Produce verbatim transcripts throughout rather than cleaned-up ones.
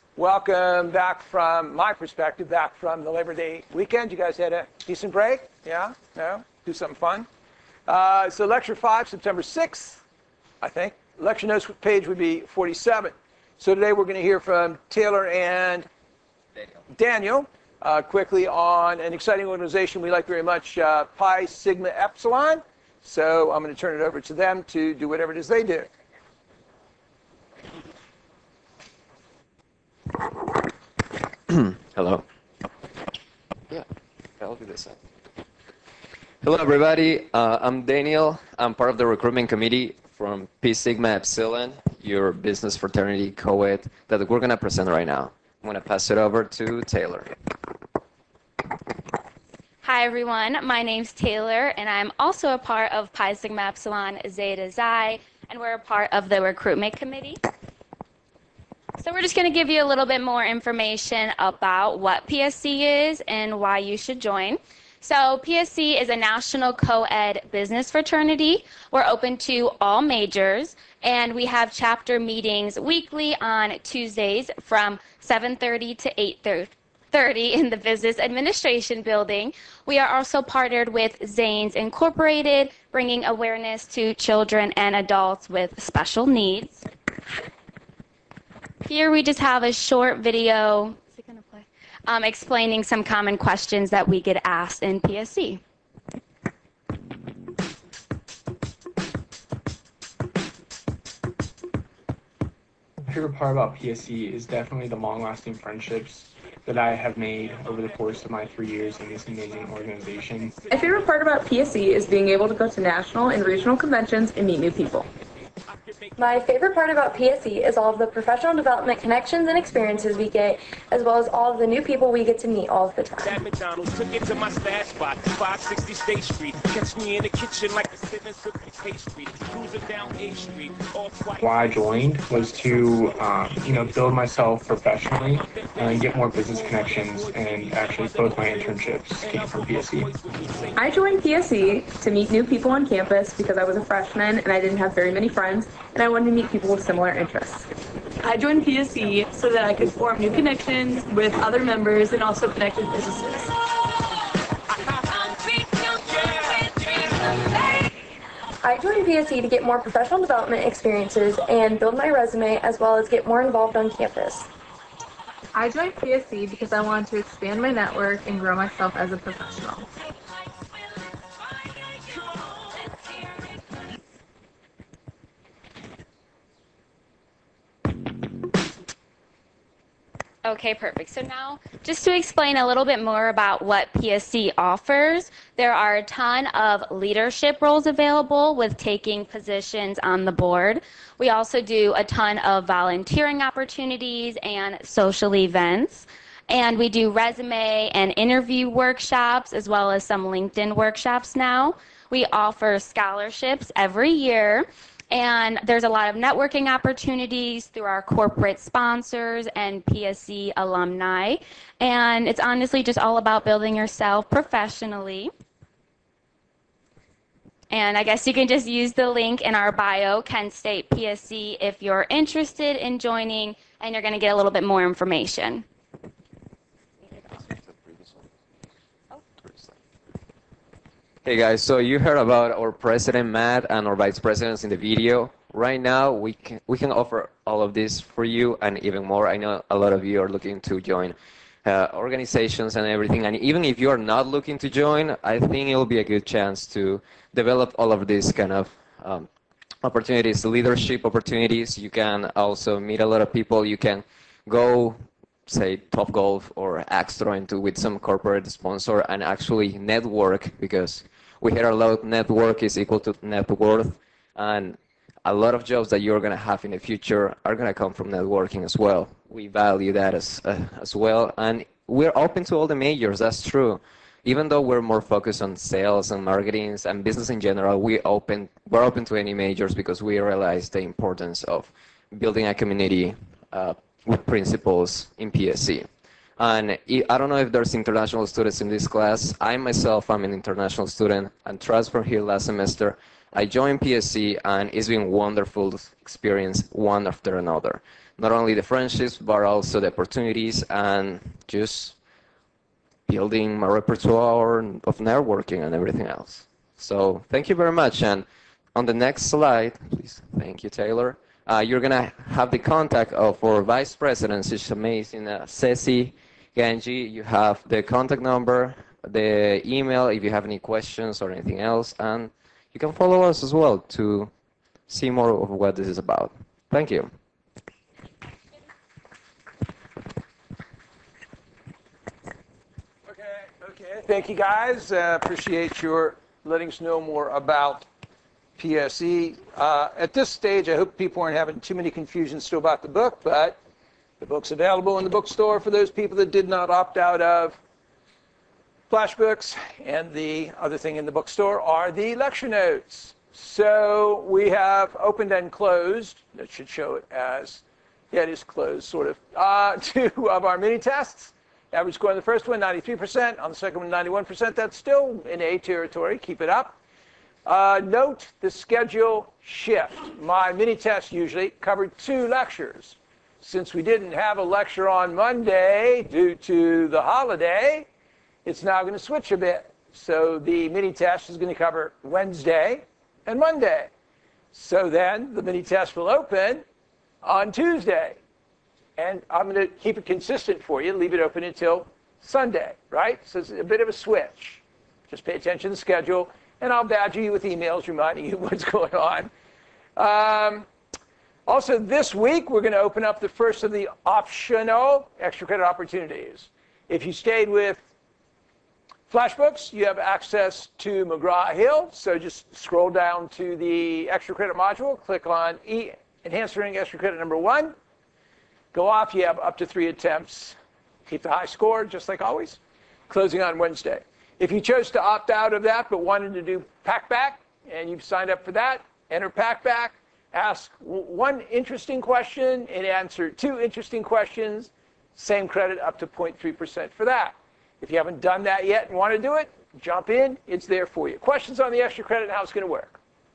Welcome back from my perspective, back from the Labor Day weekend. You guys had a decent break? Yeah? No? Do something fun? Uh, so lecture five, September sixth, I think. Lecture notes page would be forty-seven. So today we're going to hear from Taylor and Daniel, Daniel uh, quickly on an exciting organization we like very much, uh, Pi Sigma Epsilon. So I'm going to turn it over to them to do whatever it is they do. Hello. Yeah, I'll do this. Hello, everybody. Uh, I'm Daniel. I'm part of the recruitment committee from Pi Sigma Epsilon, your business fraternity co-ed that we're going to present right now. I'm going to pass it over to Taylor. Hi, everyone. My name's Taylor, and I'm also a part of Pi Sigma Epsilon Zeta Xi, and we're a part of the recruitment committee. So we're just going to give you a little bit more information about what P S C is and why you should join. So P S C is a national co-ed business fraternity. We're open to all majors, and we have chapter meetings weekly on Tuesdays from seven thirty to eight thirty in the Business Administration Building. We are also partnered with Zanes Incorporated, bringing awareness to children and adults with special needs. Here we just have a short video is it gonna play? Um, explaining some common questions that we get asked in P S C. My favorite part about P S C is definitely the long-lasting friendships that I have made over the course of my three years in this amazing organization. My favorite part about P S C is being able to go to national and regional conventions and meet new people. My favorite part about P S C is all of the professional development connections and experiences we get, as well as all of the new people we get to meet all of the time. McDonald's took it to my stash spot, five sixty State Street. Catch me in the kitchen like the seven fifty Street, cruising down A Street. Why I joined was to, um, you know, build myself professionally and get more business connections, and actually both my internships came from P S C. I joined P S C to meet new people on campus because I was a freshman and I didn't have very many friends, and I wanted to meet people with similar interests. I joined P S C so that I could form new connections with other members and also connect with businesses. I joined P S C to get more professional development experiences and build my resume, as well as get more involved on campus. I joined P S C because I wanted to expand my network and grow myself as a professional. Okay, perfect. So now, just to explain a little bit more about what P S C offers, there are a ton of leadership roles available with taking positions on the board. We also do a ton of volunteering opportunities and social events. And we do resume and interview workshops, as well as some LinkedIn workshops now. We offer scholarships every year. And there's a lot of networking opportunities through our corporate sponsors and P S C alumni. And it's honestly just all about building yourself professionally. And I guess you can just use the link in our bio, Kent State P S C, if you're interested in joining, and you're going to get a little bit more information. Hey guys, so you heard about our president Matt and our vice presidents in the video. Right now, we can we can offer all of this for you and even more. I know a lot of you are looking to join uh, organizations and everything, and even if you are not looking to join, I think it will be a good chance to develop all of these kind of um, opportunities, leadership opportunities. You can also meet a lot of people. You can go, say, Top Golf or Axtro into with some corporate sponsor and actually network, because we hear a lot, network is equal to net worth, and a lot of jobs that you're going to have in the future are going to come from networking as well. We value that as, uh, as well, and we're open to all the majors, that's true. Even though we're more focused on sales and marketing and business in general, we open, we're open to any majors because we realize the importance of building a community uh, with principles in P S C. And I I don't know if there's international students in this class. I myself am an international student and transferred here last semester. I joined P S C and it's been wonderful experience one after another. Not only the friendships, but also the opportunities and just building my repertoire of networking and everything else. So thank you very much. And on the next slide, please, thank you, Taylor. Uh, you're gonna have the contact of our vice president. She's amazing, uh, Ceci Ganji. You have the contact number, the email if you have any questions or anything else, and you can follow us as well to see more of what this is about. Thank you. Okay, okay. Thank you, guys. Uh, appreciate your letting us know more about P S E. Uh, at this stage, I hope people aren't having too many confusions still about the book, but the book's available in the bookstore for those people that did not opt out of FlashBooks. And the other thing in the bookstore are the lecture notes. So we have opened and closed. That should show it as, yeah, it is closed, sort of. Uh, two of our mini tests. Average score on the first one, ninety-three percent. On the second one, ninety-one percent. That's still in A territory. Keep it up. Uh, note the schedule shift. My mini test usually covered two lectures. Since we didn't have a lecture on Monday due to the holiday, it's now going to switch a bit. So the mini test is going to cover Wednesday and Monday. So then the mini test will open on Tuesday. And I'm going to keep it consistent for you, leave it open until Sunday, right? So it's a bit of a switch. Just pay attention to the schedule, and I'll badger you with emails reminding you what's going on. Um, also, this week, we're going to open up the first of the optional extra credit opportunities. If you stayed with FlashBooks, you have access to McGraw-Hill. So just scroll down to the extra credit module, click on e Enhanced Learning Extra Credit number one. Go off, you have up to three attempts. Keep the high score, just like always. Closing on Wednesday. If you chose to opt out of that but wanted to do Packback, and you've signed up for that, enter Packback, ask one interesting question and answer two interesting questions, same credit up to zero point three percent for that. If you haven't done that yet and want to do it, jump in, it's there for you. Questions on the extra credit and how it's going to work?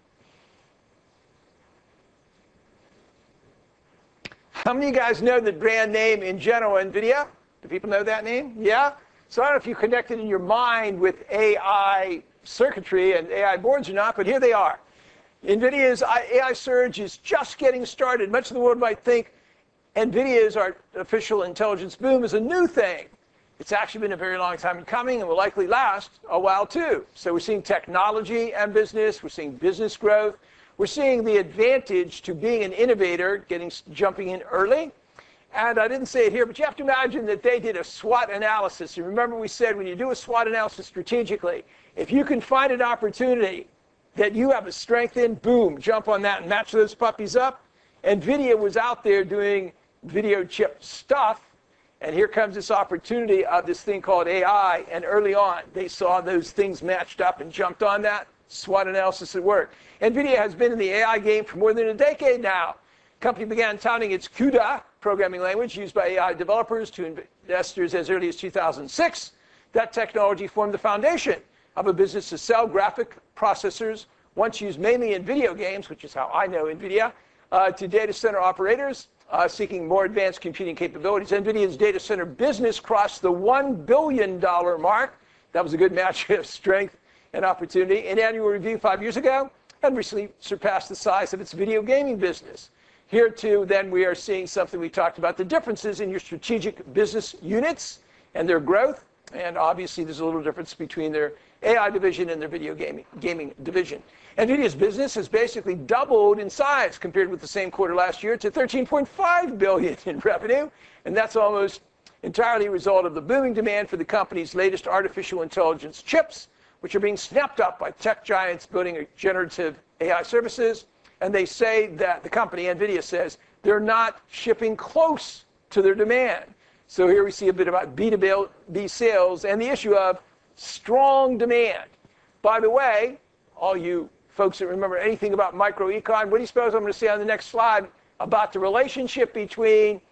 How many of you guys know the brand name in general, NVIDIA? Do people know that name? Yeah? So I don't know if you connected in your mind with A I circuitry and A I boards or not, but here they are. NVIDIA's A I surge is just getting started. Much of the world might think NVIDIA's artificial intelligence boom is a new thing. It's actually been a very long time in coming and will likely last a while too. So we're seeing technology and business. We're seeing business growth. We're seeing the advantage to being an innovator, getting jumping in early. And I didn't say it here, but you have to imagine that they did a SWOT analysis. And remember we said when you do a SWOT analysis strategically, if you can find an opportunity that you have a strength in, boom, jump on that and match those puppies up. NVIDIA was out there doing video chip stuff. And here comes this opportunity of this thing called A I. And early on, they saw those things matched up and jumped on that. SWOT analysis at work. NVIDIA has been in the A I game for more than a decade now. The company began touting its CUDA programming language used by A I developers to investors as early as two thousand six. That technology formed the foundation of a business to sell graphic processors, once used mainly in video games, which is how I know NVIDIA, uh, to data center operators uh, seeking more advanced computing capabilities. NVIDIA's data center business crossed the one billion dollar mark. That was a good match of strength and opportunity. An annual review five years ago, and recently surpassed the size of its video gaming business. Here too, then, we are seeing something we talked about, the differences in your strategic business units and their growth. And obviously, there's a little difference between their A I division and their video gaming, gaming division. NVIDIA's business has basically doubled in size compared with the same quarter last year to thirteen point five billion dollars in revenue. And that's almost entirely a result of the booming demand for the company's latest artificial intelligence chips, which are being snapped up by tech giants building generative A I services. And they say that the company, NVIDIA, says they're not shipping close to their demand. So here we see a bit about B two B sales and the issue of strong demand. By the way, all you folks that remember anything about microecon, what do you suppose I'm going to say on the next slide about the relationship between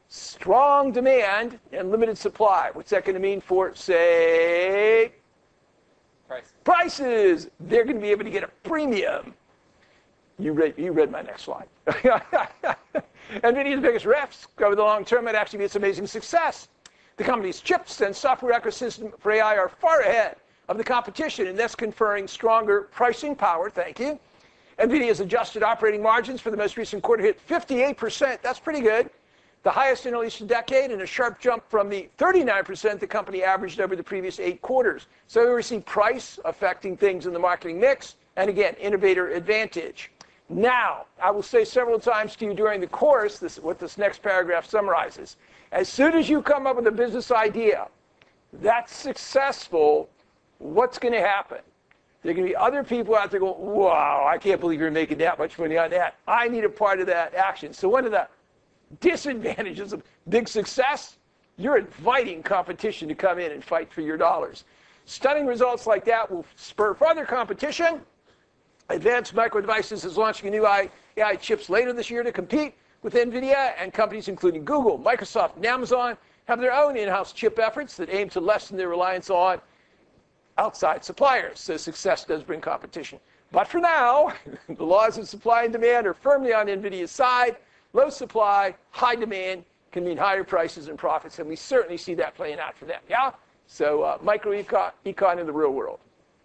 strong demand and limited supply. What's that going to mean for, say, Price. prices? They're going to be able to get a premium. You read, you read my next slide. NVIDIA's biggest risk over the long term might actually be its amazing success. The company's chips and software ecosystem for A I are far ahead of the competition, and thus conferring stronger pricing power. Thank you. NVIDIA's adjusted operating margins for the most recent quarter hit fifty-eight percent. That's pretty good. The highest in at least a decade, and a sharp jump from the thirty-nine percent the company averaged over the previous eight quarters. So we see price affecting things in the marketing mix, and again, innovator advantage. Now, I will say several times to you during the course, this, what this next paragraph summarizes. As soon as you come up with a business idea that's successful, what's going to happen? There are going to be other people out there going, wow, I can't believe you're making that much money on that. I need a part of that action. So one of the disadvantages of big success, you're inviting competition to come in and fight for your dollars. Stunning results like that will spur further competition. Advanced Micro Devices is launching a new A I chips later this year to compete with NVIDIA, and companies including Google, Microsoft, and Amazon have their own in-house chip efforts that aim to lessen their reliance on outside suppliers. So success does bring competition. But for now, the laws of supply and demand are firmly on NVIDIA's side. Low supply, high demand can mean higher prices and profits, and we certainly see that playing out for them. Yeah? So uh, micro econ, econ in the real world.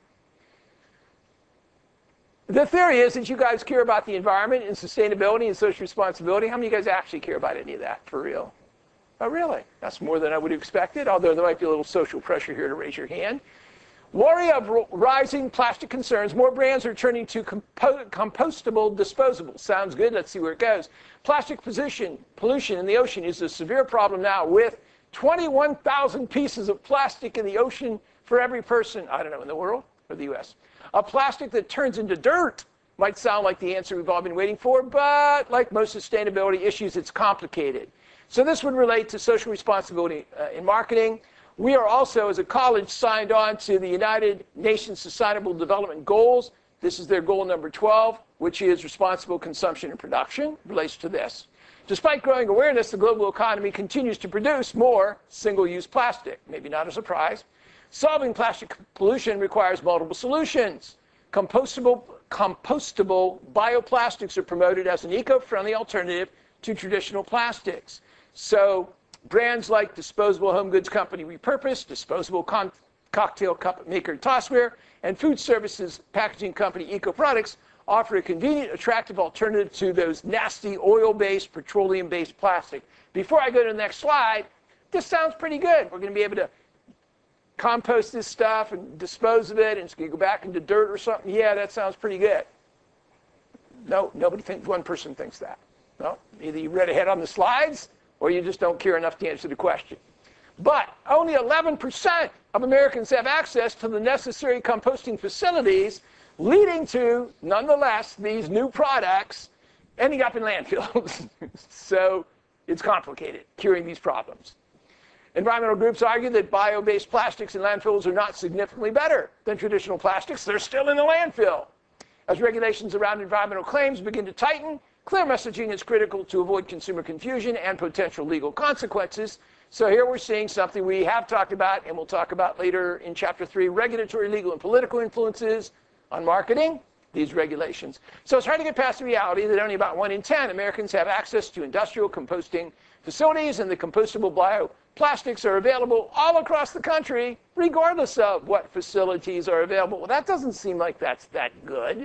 The theory is that you guys care about the environment and sustainability and social responsibility. How many of you guys actually care about any of that for real? Oh, really? That's more than I would have expected, although there might be a little social pressure here to raise your hand. Worry of rising plastic concerns. More brands are turning to compo compostable disposables. Sounds good. Let's see where it goes. Plastic pollution, pollution in the ocean is a severe problem now, with twenty-one thousand pieces of plastic in the ocean for every person, I don't know, in the world or the U S A plastic that turns into dirt might sound like the answer we've all been waiting for, but like most sustainability issues, it's complicated. So this would relate to social responsibility uh, in marketing. We are also, as a college, signed on to the United Nations Sustainable Development Goals. This is their goal number twelve, which is responsible consumption and production, relates to this. Despite growing awareness, the global economy continues to produce more single-use plastic. Maybe not a surprise. Solving plastic pollution requires multiple solutions. Compostable, compostable bioplastics are promoted as an eco-friendly alternative to traditional plastics. So brands like disposable home goods company Repurpose, disposable con cocktail cup maker Tossware, and food services packaging company Eco Products offer a convenient, attractive alternative to those nasty oil-based, petroleum-based plastic. Before I go to the next slide, this sounds pretty good. We're going to be able to compost this stuff and dispose of it, and it's going to go back into dirt or something. Yeah, that sounds pretty good. No, nobody thinks, one person thinks that. No, either you read ahead on the slides, or you just don't care enough to answer the question. But only eleven percent of Americans have access to the necessary composting facilities, leading to, nonetheless, these new products ending up in landfills. So it's complicated, curing these problems. Environmental groups argue that bio-based plastics in landfills are not significantly better than traditional plastics. They're still in the landfill. As regulations around environmental claims begin to tighten, clear messaging is critical to avoid consumer confusion and potential legal consequences. So here we're seeing something we have talked about, and we'll talk about later in Chapter three, regulatory, legal, and political influences on marketing, these regulations. So it's hard to get past the reality that only about one in ten Americans have access to industrial composting facilities, and the compostable bioplastics are available all across the country, regardless of what facilities are available. Well, that doesn't seem like that's that good.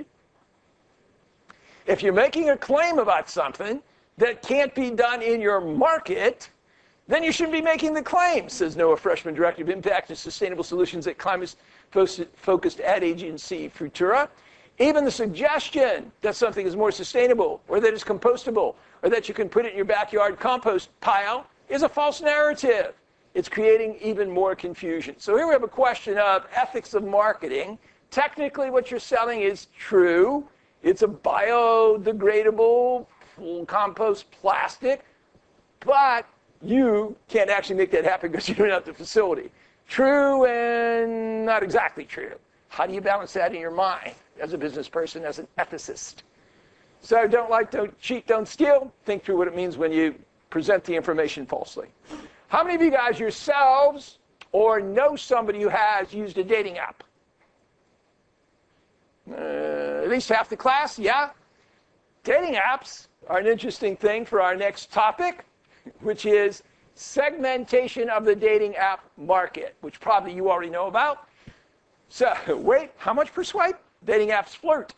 If you're making a claim about something that can't be done in your market, then you shouldn't be making the claim, says Noah Freshman, Director of Impact and Sustainable Solutions at climate-focused ad agency Futura. Even the suggestion that something is more sustainable, or that it's compostable, or that you can put it in your backyard compost pile is a false narrative. It's creating even more confusion. So here we have a question of ethics of marketing. Technically, what you're selling is true. It's a biodegradable compost plastic, but you can't actually make that happen because you don't have the facility. True and not exactly true. How do you balance that in your mind as a business person, as an ethicist? So don't like, don't cheat, don't steal. Think through what it means when you present the information falsely. How many of you guys yourselves or know somebody who has used a dating app? Uh, at least half the class, yeah? Dating apps are an interesting thing for our next topic, which is segmentation of the dating app market, which probably you already know about. So, wait, how much per swipe? Dating apps flirt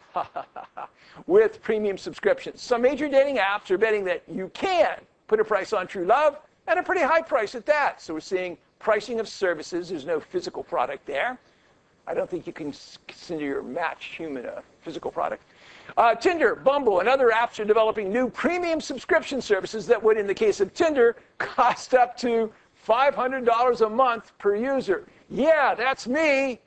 with premium subscriptions. Some major dating apps are betting that you can put a price on true love, and a pretty high price at that. So we're seeing pricing of services. There's no physical product there. I don't think you can consider your match human a physical product. Uh, Tinder, Bumble, and other apps are developing new premium subscription services that would, in the case of Tinder, cost up to five hundred dollars a month per user. Yeah, that's me.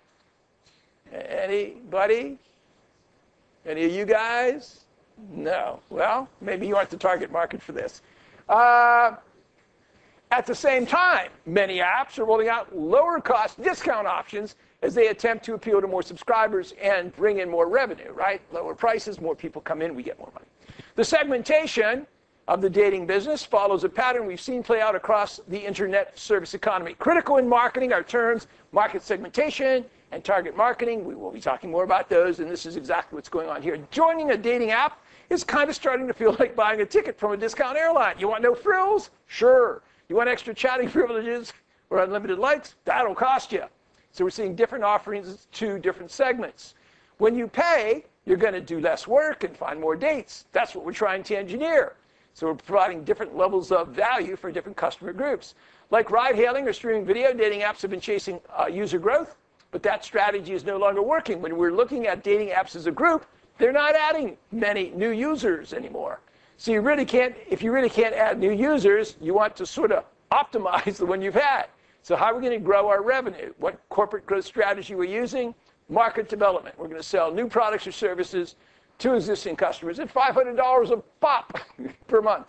Anybody? Any of you guys? No. Well, maybe you aren't the target market for this. Uh, At the same time, many apps are rolling out lower-cost discount options as they attempt to appeal to more subscribers and bring in more revenue, right? Lower prices, more people come in, we get more money. The segmentation of the dating business follows a pattern we've seen play out across the internet service economy. Critical in marketing are terms market segmentation and target marketing. We will be talking more about those, and this is exactly what's going on here. Joining a dating app is kind of starting to feel like buying a ticket from a discount airline. You want no frills? Sure. You want extra chatting privileges or unlimited lights? That'll cost you. So we're seeing different offerings to different segments. When you pay, you're going to do less work and find more dates. That's what we're trying to engineer. So we're providing different levels of value for different customer groups. Like ride-hailing or streaming video, dating apps have been chasing uh, user growth, but that strategy is no longer working. When we're looking at dating apps as a group, they're not adding many new users anymore. So you really can't, if you really can't add new users, you want to sort of optimize the one you've had. So how are we going to grow our revenue? What corporate growth strategy we're using? Market development. We're going to sell new products or services to existing customers at five hundred dollars a pop per month.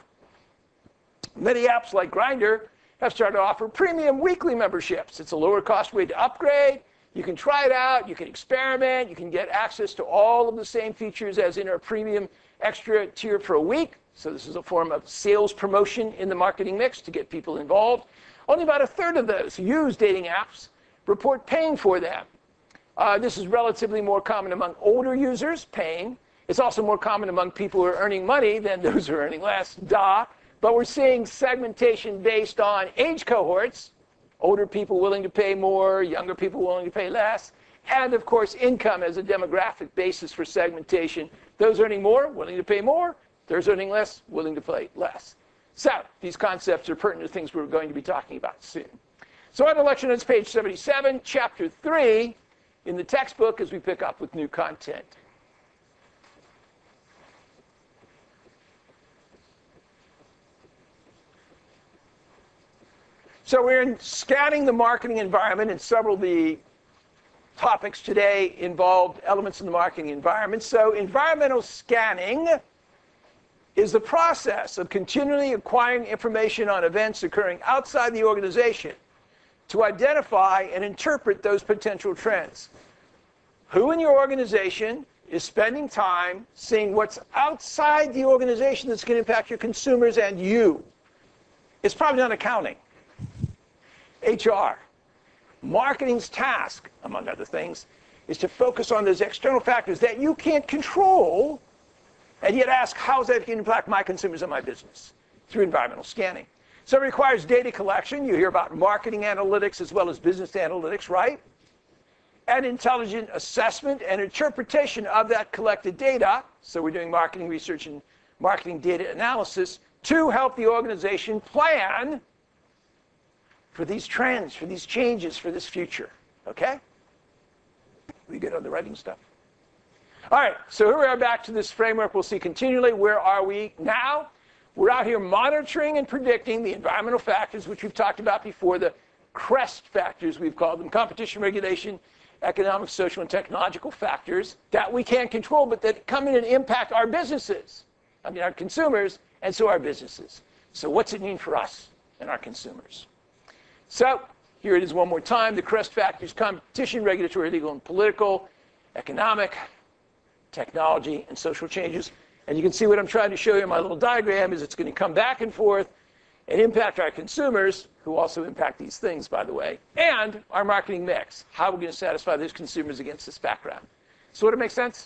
Many apps like Grindr have started to offer premium weekly memberships. It's a lower cost way to upgrade. You can try it out. You can experiment. You can get access to all of the same features as in our premium extra tier for a week. So this is a form of sales promotion in the marketing mix to get people involved. Only about a third of those who use dating apps report paying for them. Uh, this is relatively more common among older users, paying. It's also more common among people who are earning money than those who are earning less, duh. But we're seeing segmentation based on age cohorts, older people willing to pay more, younger people willing to pay less, and of course income as a demographic basis for segmentation. Those earning more, willing to pay more. Those earning less, willing to pay less. So these concepts are pertinent to things we're going to be talking about soon. So on the lecture notes, page seventy-seven, chapter three, in the textbook as we pick up with new content. So we're in scanning the marketing environment, and several of the topics today involved elements in the marketing environment. So environmental scanning is the process of continually acquiring information on events occurring outside the organization to identify and interpret those potential trends. Who in your organization is spending time seeing what's outside the organization that's going to impact your consumers and you? It's probably not accounting. H R. Marketing's task, among other things, is to focus on those external factors that you can't control, and yet ask, how is that going to impact my consumers and my business? Through environmental scanning. So it requires data collection. You hear about marketing analytics as well as business analytics, right? And intelligent assessment and interpretation of that collected data. So we're doing marketing research and marketing data analysis to help the organization plan for these trends, for these changes, for this future. Okay? We good on the writing stuff? All right, so here we are back to this framework we'll see continually. Where are we now? We're out here monitoring and predicting the environmental factors, which we've talked about before, the CREST factors, we've called them: competition, regulation, economic, social, and technological factors that we can't control, but that come in and impact our businesses. I mean, our consumers, and so our businesses. So what's it mean for us and our consumers? So here it is one more time. The CREST factors: competition, regulatory, legal, and political, economic, technology, and social changes. And you can see what I'm trying to show you in my little diagram is it's going to come back and forth and impact our consumers, who also impact these things, by the way, and our marketing mix. How are we going to satisfy those consumers against this background? Sort of make sense?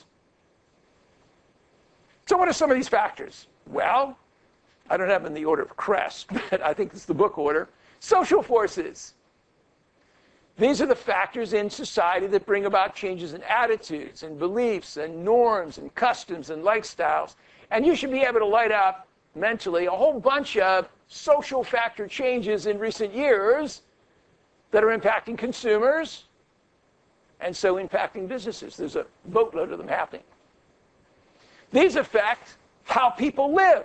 So what are some of these factors? Well, I don't have them in the order of crest, but I think it's the book order. Social forces. These are the factors in society that bring about changes in attitudes and beliefs and norms and customs and lifestyles. And you should be able to light up mentally a whole bunch of social factor changes in recent years that are impacting consumers and so impacting businesses. There's a boatload of them happening. These affect how people live,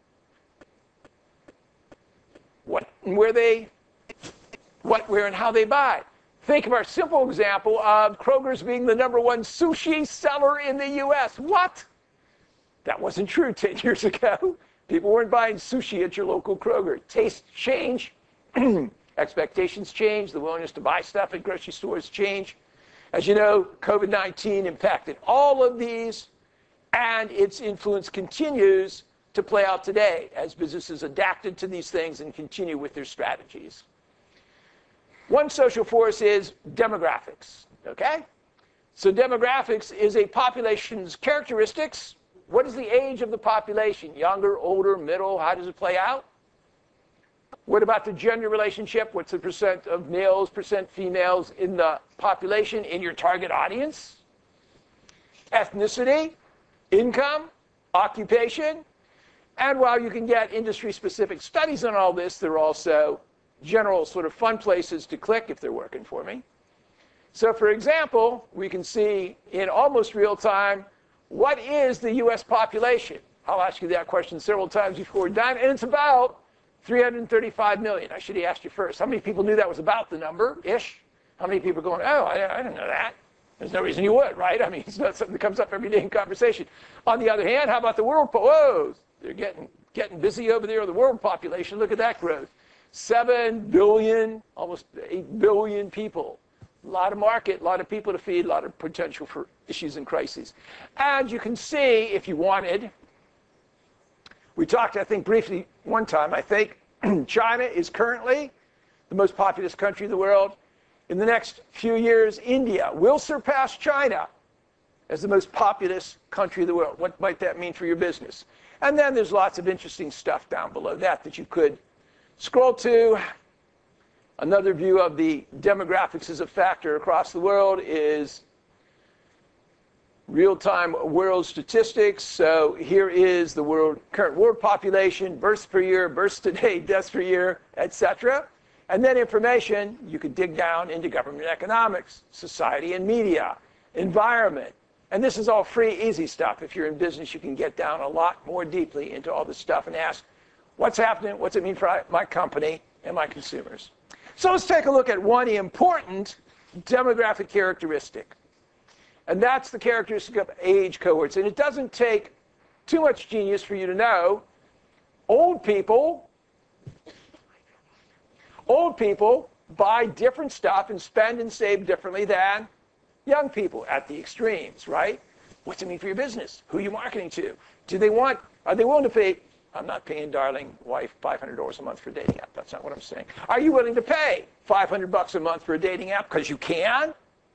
what and where they, what, where, and how they buy. Think of our simple example of Kroger's being the number one sushi seller in the U S. What? That wasn't true ten years ago. People weren't buying sushi at your local Kroger. Tastes change, expectations change, the willingness to buy stuff at grocery stores change. As you know, COVID nineteen impacted all of these, and its influence continues to play out today as businesses adapted to these things and continue with their strategies. One social force is demographics, okay? So demographics is a population's characteristics. What is the age of the population? Younger, older, middle? How does it play out? What about the gender relationship? What's the percent of males, percent females in the population in your target audience? Ethnicity, income, occupation. And while you can get industry-specific studies on all this, there are also general sort of fun places to click if they're working for me. So for example, we can see in almost real time, what is the U S population? I'll ask you that question several times before we're done, and it's about three hundred thirty-five million. I should have asked you first. How many people knew that was about the number-ish? How many people are going, oh, I, I didn't know that? There's no reason you would, right? I mean, it's not something that comes up every day in conversation. On the other hand, how about the world? Po- Whoa, they're getting, getting busy over there, the world population. Look at that growth. seven billion, almost eight billion people. A lot of market, a lot of people to feed, a lot of potential for issues and crises. And you can see, if you wanted, we talked, I think, briefly one time, I think, China is currently the most populous country in the world. In the next few years, India will surpass China as the most populous country in the world. What might that mean for your business? And then there's lots of interesting stuff down below that that you could scroll to. Another view of the demographics as a factor across the world is real-time world statistics. So here is the world, current world population, births per year, births today, deaths per year, et cetera. And then information, you could dig down into government economics, society and media, environment. And this is all free, easy stuff. If you're in business, you can get down a lot more deeply into all this stuff and ask, what's happening? What's it mean for my company and my consumers? So let's take a look at one important demographic characteristic. And that's the characteristic of age cohorts. And it doesn't take too much genius for you to know old people, old people buy different stuff and spend and save differently than young people at the extremes, right? What's it mean for your business? Who are you marketing to? Do they want, are they willing to pay? I'm not paying darling wife five hundred dollars a month for a dating app. That's not what I'm saying. Are you willing to pay five hundred bucks a month for a dating app because you can?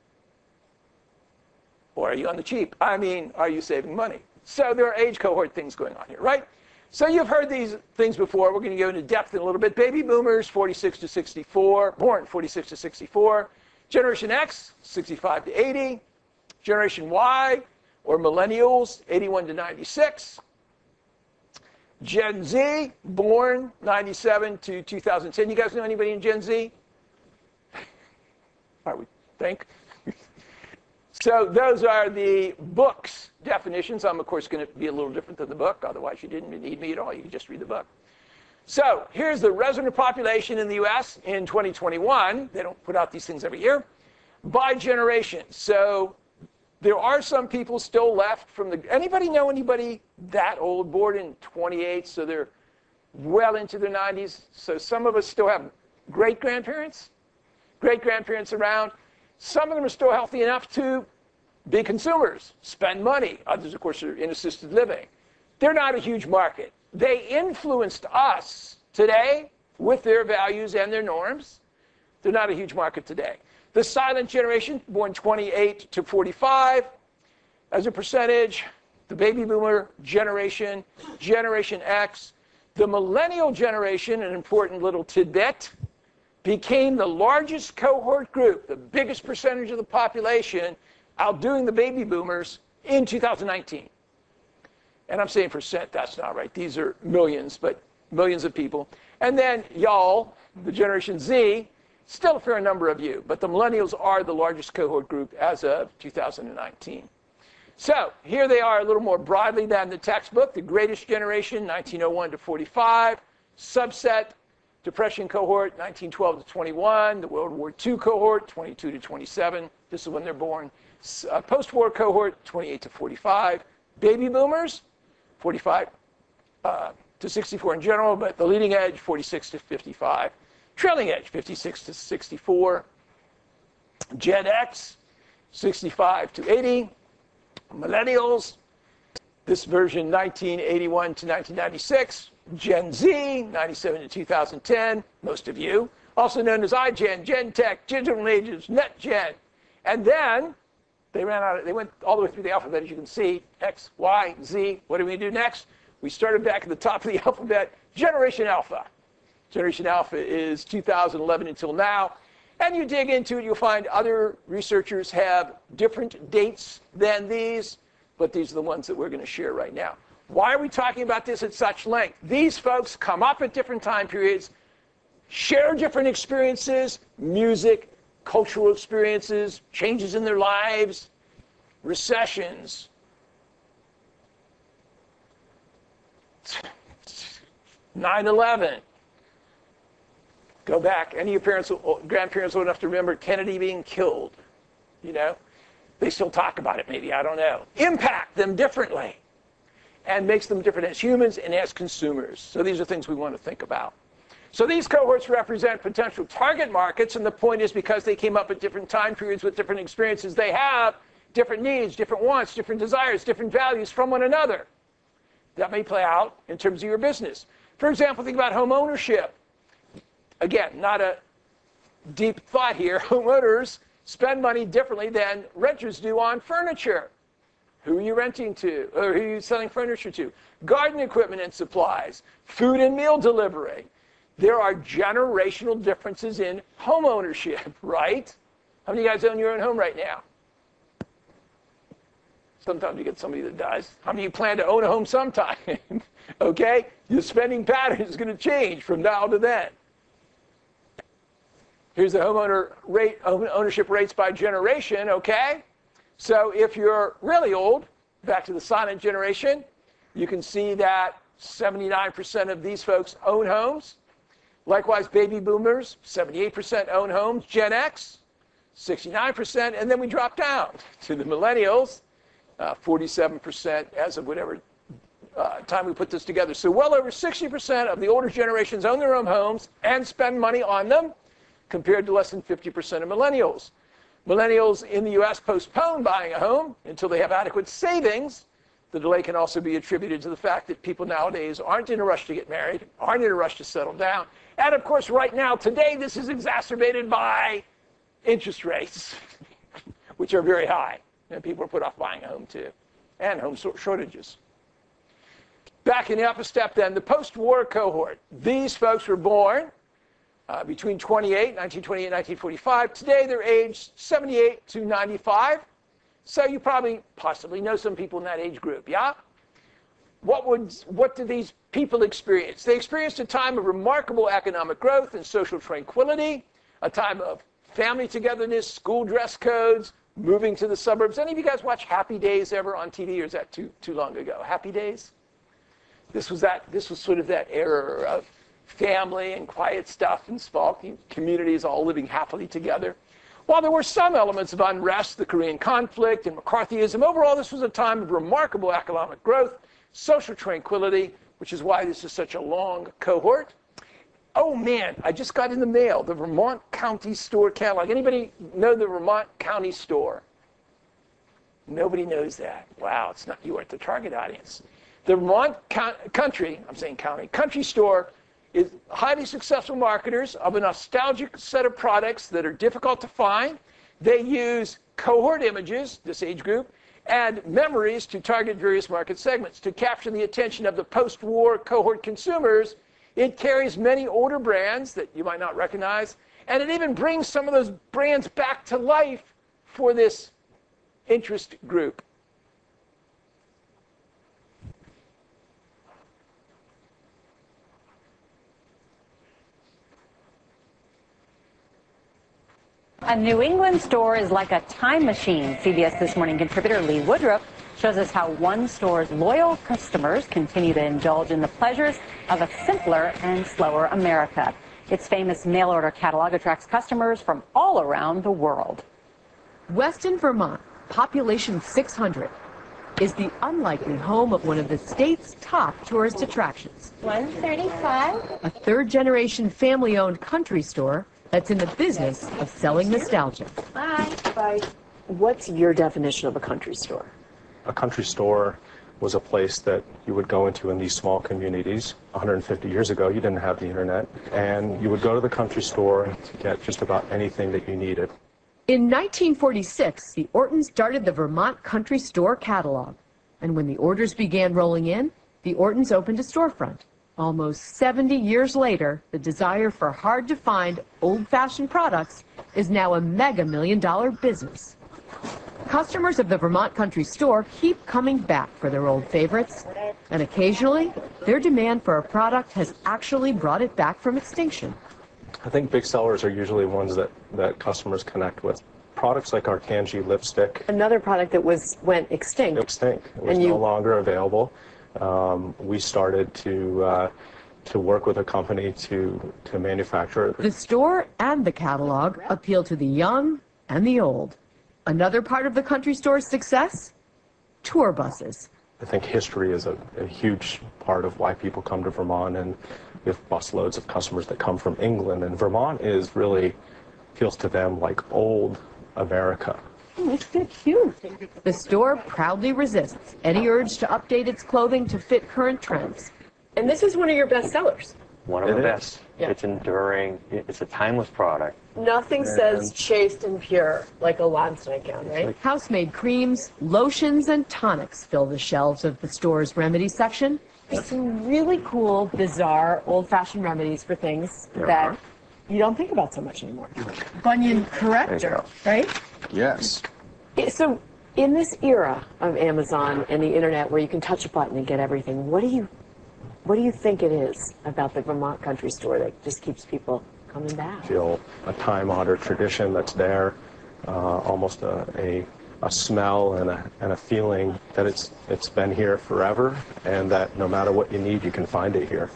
Or are you on the cheap? I mean, are you saving money? So there are age cohort things going on here, right? So you've heard these things before. We're going to go into depth in a little bit. Baby boomers, forty-six to sixty-four, born forty-six to sixty-four. Generation X, sixty-five to eighty. Generation Y, or millennials, eighty-one to ninety-six. Gen Z, born ninety-seven to two thousand ten. You guys know anybody in Gen Z? I would think. So those are the book's definitions. I'm, of course, going to be a little different than the book. Otherwise, you didn't need me at all. You could just read the book. So here's the resident population in the U S in twenty twenty-one. They don't put out these things every year. By generation. So there are some people still left from the... Anybody know anybody that old, born in twenty-eight, so they're well into their nineties? So some of us still have great-grandparents, great-grandparents around. Some of them are still healthy enough to be consumers, spend money. Others, of course, are in assisted living. They're not a huge market. They influenced us today with their values and their norms. They're not a huge market today. The silent generation, born twenty-eight to forty-five, as a percentage, the baby boomer generation, Generation X, the millennial generation, an important little tidbit, became the largest cohort group, the biggest percentage of the population, outdoing the baby boomers in two thousand nineteen. And I'm saying percent, that's not right. These are millions, but millions of people. And then y'all, the Generation Z, still a fair number of you, but the millennials are the largest cohort group as of two thousand nineteen. So here they are a little more broadly than the textbook. The greatest generation, nineteen oh one to forty-five. Subset, Depression cohort, nineteen twelve to twenty-one. The World War Two cohort, twenty-two to twenty-seven. This is when they're born. Uh, post-war cohort, twenty-eight to forty-five. Baby boomers, forty-five uh, to sixty-four in general, but the leading edge, forty-six to fifty-five. Trailing edge, fifty-six to sixty-four. Gen X, sixty-five to eighty. Millennials, this version, nineteen eighty-one to nineteen ninety-six. Gen Z, ninety-seven to two thousand ten, most of you. Also known as iGen, Gen Tech, Digital Natives, NetGen. And then they ran out of, they went all the way through the alphabet, as you can see, X, Y, Z. What do we do next? We started back at the top of the alphabet, Generation Alpha. Generation Alpha is two thousand eleven until now. And you dig into it, you'll find other researchers have different dates than these, but these are the ones that we're going to share right now. Why are we talking about this at such length? These folks come up at different time periods, share different experiences, music, cultural experiences, changes in their lives, recessions, nine eleven. Go back. Any of your parents, grandparents old enough to remember Kennedy being killed? You know, they still talk about it. Maybe, I don't know. Impact them differently, and makes them different as humans and as consumers. So these are things we want to think about. So these cohorts represent potential target markets, and the point is because they came up at different time periods with different experiences, they have different needs, different wants, different desires, different values from one another. That may play out in terms of your business. For example, think about home ownership. Again, not a deep thought here. Homeowners spend money differently than renters do on furniture. Who are you renting to? Or who are you selling furniture to? Garden equipment and supplies, food and meal delivery. There are generational differences in home ownership, right? How many of you guys own your own home right now? Sometimes you get somebody that does. How many of you plan to own a home sometime? Okay? Your spending pattern is going to change from now to then. Here's the homeowner rate, ownership rates by generation, okay? So if you're really old, back to the silent generation, you can see that seventy-nine percent of these folks own homes. Likewise, baby boomers, seventy-eight percent own homes. Gen X, sixty-nine percent. And then we drop down to the millennials, uh, forty-seven percent as of whatever uh, time we put this together. So well over sixty percent of the older generations own their own homes and spend money on them, compared to less than fifty percent of millennials. Millennials in the U S postpone buying a home until they have adequate savings. The delay can also be attributed to the fact that people nowadays aren't in a rush to get married, aren't in a rush to settle down. And of course, right now, today, this is exacerbated by interest rates, which are very high. And people are put off buying a home too, and home shortages. Backing up a step then, the post-war cohort. These folks were born Uh, between twenty-eight, nineteen twenty-eight, nineteen forty-five. Today, they're aged seventy-eight to ninety-five. So you probably possibly know some people in that age group, yeah? What would, what did these people experience? They experienced a time of remarkable economic growth and social tranquility, a time of family togetherness, school dress codes, moving to the suburbs. Any of you guys watch Happy Days ever on T V, or is that too, too long ago? Happy Days? This was that, this was sort of that era of family and quiet stuff and small communities all living happily together. While there were some elements of unrest, the Korean conflict and McCarthyism, overall this was a time of remarkable economic growth, social tranquility, which is why this is such a long cohort. Oh man, I just got in the mail the Vermont County Store catalog. Anybody know the Vermont County Store? Nobody knows that. Wow, it's not, you aren't the target audience. The Vermont co- country, I'm saying county, country store is highly successful marketers of a nostalgic set of products that are difficult to find. They use cohort images, this age group, and memories to target various market segments. To capture the attention of the post-war cohort consumers, it carries many older brands that you might not recognize, and it even brings some of those brands back to life for this interest group. A New England store is like a time machine. C B S This Morning contributor Lee Woodruff shows us how one store's loyal customers continue to indulge in the pleasures of a simpler and slower America. Its famous mail-order catalog attracts customers from all around the world. Weston, Vermont, population six hundred, is the unlikely home of one of the state's top tourist attractions. one thirty-five. A third-generation family-owned country store that's in the business of selling nostalgia. Bye. Bye. What's your definition of a country store? A country store was a place that you would go into in these small communities. one hundred fifty years ago, you didn't have the internet, and you would go to the country store to get just about anything that you needed. In nineteen forty-six, the Ortons started the Vermont Country Store catalog. And when the orders began rolling in, the Ortons opened a storefront. Almost seventy years later, the desire for hard-to-find, old-fashioned products is now a mega million-dollar business. Customers of the Vermont Country Store keep coming back for their old favorites, and occasionally, their demand for a product has actually brought it back from extinction. I think big sellers are usually ones that, that customers connect with. Products like our Kanji lipstick. Another product that was went extinct. Extinct. It was And you- no longer available. Um, we started to uh, to work with a company to to manufacture it. The store and the catalog appeal to the young and the old. Another part of the country store's success? Tour buses. I think history is a, a huge part of why people come to Vermont, and we have busloads of customers that come from England, and Vermont is really feels to them like old America. Oh, it's so cute. The store proudly resists any urge to update its clothing to fit current trends. And this is one of your best sellers. One of It the is. best. Yeah. It's enduring. It's a timeless product. Nothing says chaste and pure like a Lance nightgown, right? House-made creams, lotions, and tonics fill the shelves of the store's remedy section. There's some really cool, bizarre, old-fashioned remedies for things There that are. you don't think about so much anymore. Bunion corrector, right? Yes. Yeah, So, in this era of Amazon and the internet, where you can touch a button and get everything, what do you, what do you think it is about the Vermont Country Store that just keeps people coming back? Feel a time-honored tradition that's there, uh, almost a, a a smell and a and a feeling that it's it's been here forever, and that no matter what you need, you can find it here.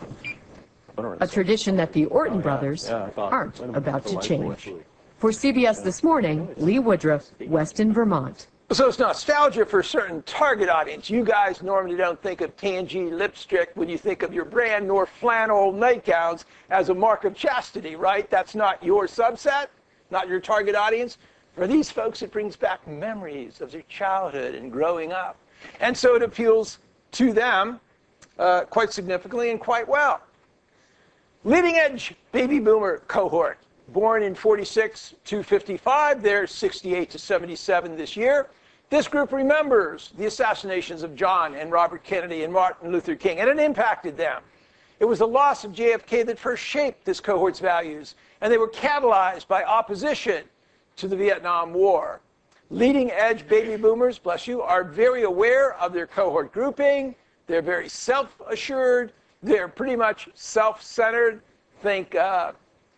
A tradition that the Orton brothers aren't about to change. For C B S This Morning, Lee Woodruff, Weston, Vermont. So it's nostalgia for a certain target audience. You guys normally don't think of Kanji lipstick when you think of your brand, nor flannel nightgowns as a mark of chastity, right? That's not your subset, not your target audience. For these folks, it brings back memories of their childhood and growing up. And so it appeals to them uh, quite significantly and quite well. Leading edge baby boomer cohort, born in forty-six to fifty-five, they're sixty-eight to seventy-seven this year. This group remembers the assassinations of John and Robert Kennedy and Martin Luther King, and it impacted them. It was the loss of J F K that first shaped this cohort's values, and they were catalyzed by opposition to the Vietnam War. Leading edge baby boomers, bless you, are very aware of their cohort grouping. They're very self-assured. They're pretty much self-centered. Think uh,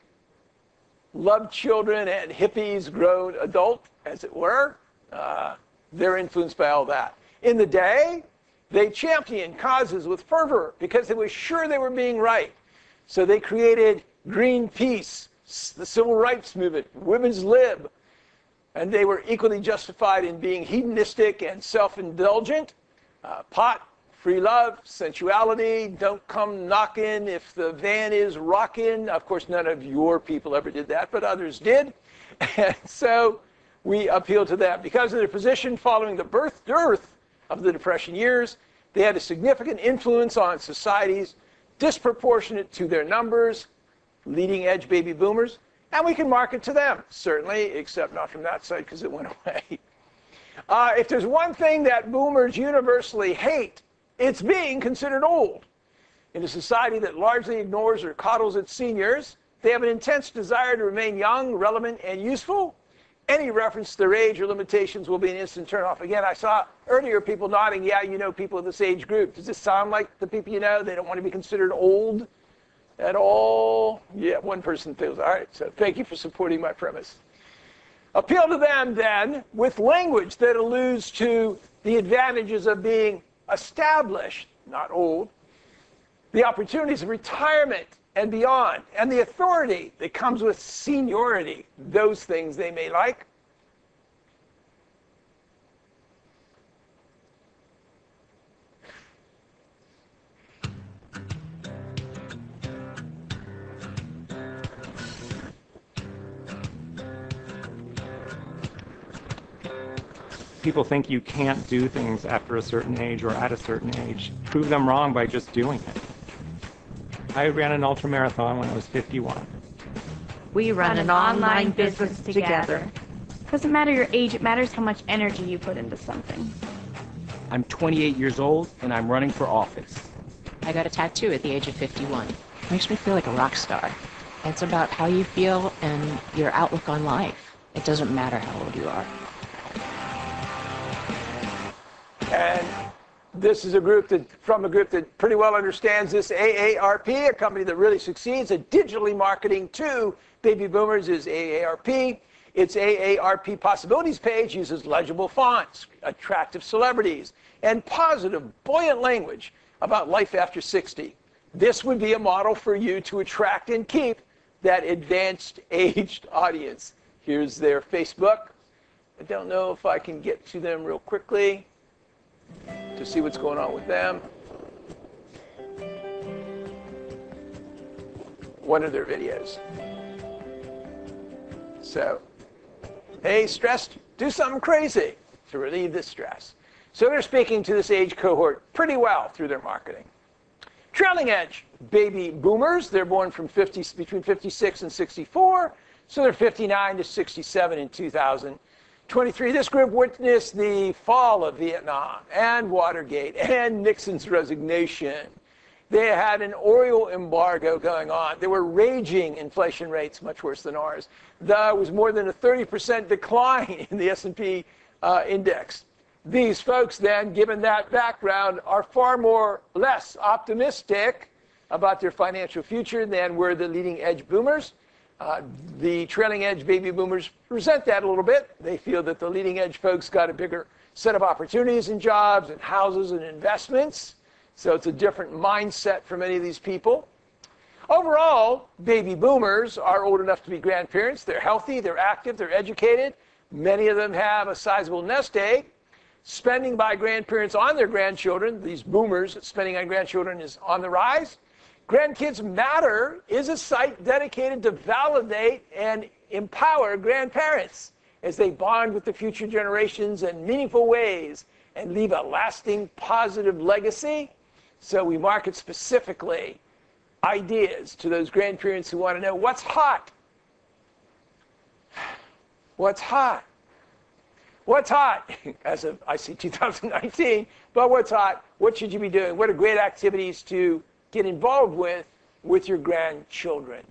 love children and hippies grown adult, as it were. Uh, they're influenced by all that. In the day, they championed causes with fervor because they were sure they were being right. So they created Greenpeace, the civil rights movement, Women's Lib, and they were equally justified in being hedonistic and self-indulgent. Uh, pot, free love, sensuality, don't come knocking if the van is rocking. Of course, none of your people ever did that, but others did. And so we appeal to them. Because of their position following the birth dearth of the Depression years, they had a significant influence on society's disproportionate to their numbers, leading edge baby boomers, and we can market to them, certainly, except not from that side because it went away. Uh, if there's one thing that boomers universally hate, it's being considered old. In a society that largely ignores or coddles its seniors, they have an intense desire to remain young, relevant, and useful. Any reference to their age or limitations will be an instant turnoff. Again, I saw earlier people nodding, yeah, you know people of this age group. Does this sound like the people you know? They don't want to be considered old at all? Yeah, one person feels, all right, so thank you for supporting my premise. Appeal to them, then, with language that alludes to the advantages of being established, not old, the opportunities of retirement and beyond, and the authority that comes with seniority, those things they may like. People think you can't do things after a certain age or at a certain age. Prove them wrong by just doing it. I ran an ultra marathon when I was fifty-one. We run an online business together. Doesn't matter your age, it matters how much energy you put into something. I'm twenty-eight years old and I'm running for office. I got a tattoo at the age of fifty-one. Makes me feel like a rock star. It's about how you feel and your outlook on life. It doesn't matter how old you are. And this is a group that, from a group that pretty well understands this. A A R P, a company that really succeeds at digitally marketing to baby boomers, is A A R P. Its A A R P Possibilities page uses legible fonts, attractive celebrities, and positive, buoyant language about life after sixty. This would be a model for you to attract and keep that advanced aged audience. Here's their Facebook. I don't know if I can get to them real quickly to see what's going on with them. One of their videos. So, hey, stressed, do something crazy to relieve this stress. So they're speaking to this age cohort pretty well through their marketing. Trailing edge baby boomers, they're born from fifty, between fifty-six and sixty-four, so they're fifty-nine to sixty-seven in two thousand twenty-three. This group witnessed the fall of Vietnam and Watergate and Nixon's resignation. They had an oil embargo going on. There were raging inflation rates, much worse than ours. There was more than a thirty percent decline in the S and P uh, index. These folks then, given that background, are far more less optimistic about their financial future than were the leading edge boomers. Uh, the trailing edge baby boomers resent that a little bit. They feel that the leading edge folks got a bigger set of opportunities and jobs and houses and investments. So it's a different mindset for many of these people. Overall, baby boomers are old enough to be grandparents. They're healthy, they're active, they're educated. Many of them have a sizable nest egg. Spending by grandparents on their grandchildren, these boomers spending on grandchildren, is on the rise. Grandkids Matter is a site dedicated to validate and empower grandparents as they bond with the future generations in meaningful ways and leave a lasting positive legacy. So we market specifically ideas to those grandparents who want to know what's hot. What's hot? What's hot? As of, I see two thousand nineteen, but what's hot? What should you be doing? What are great activities to get involved with with your grandchildren?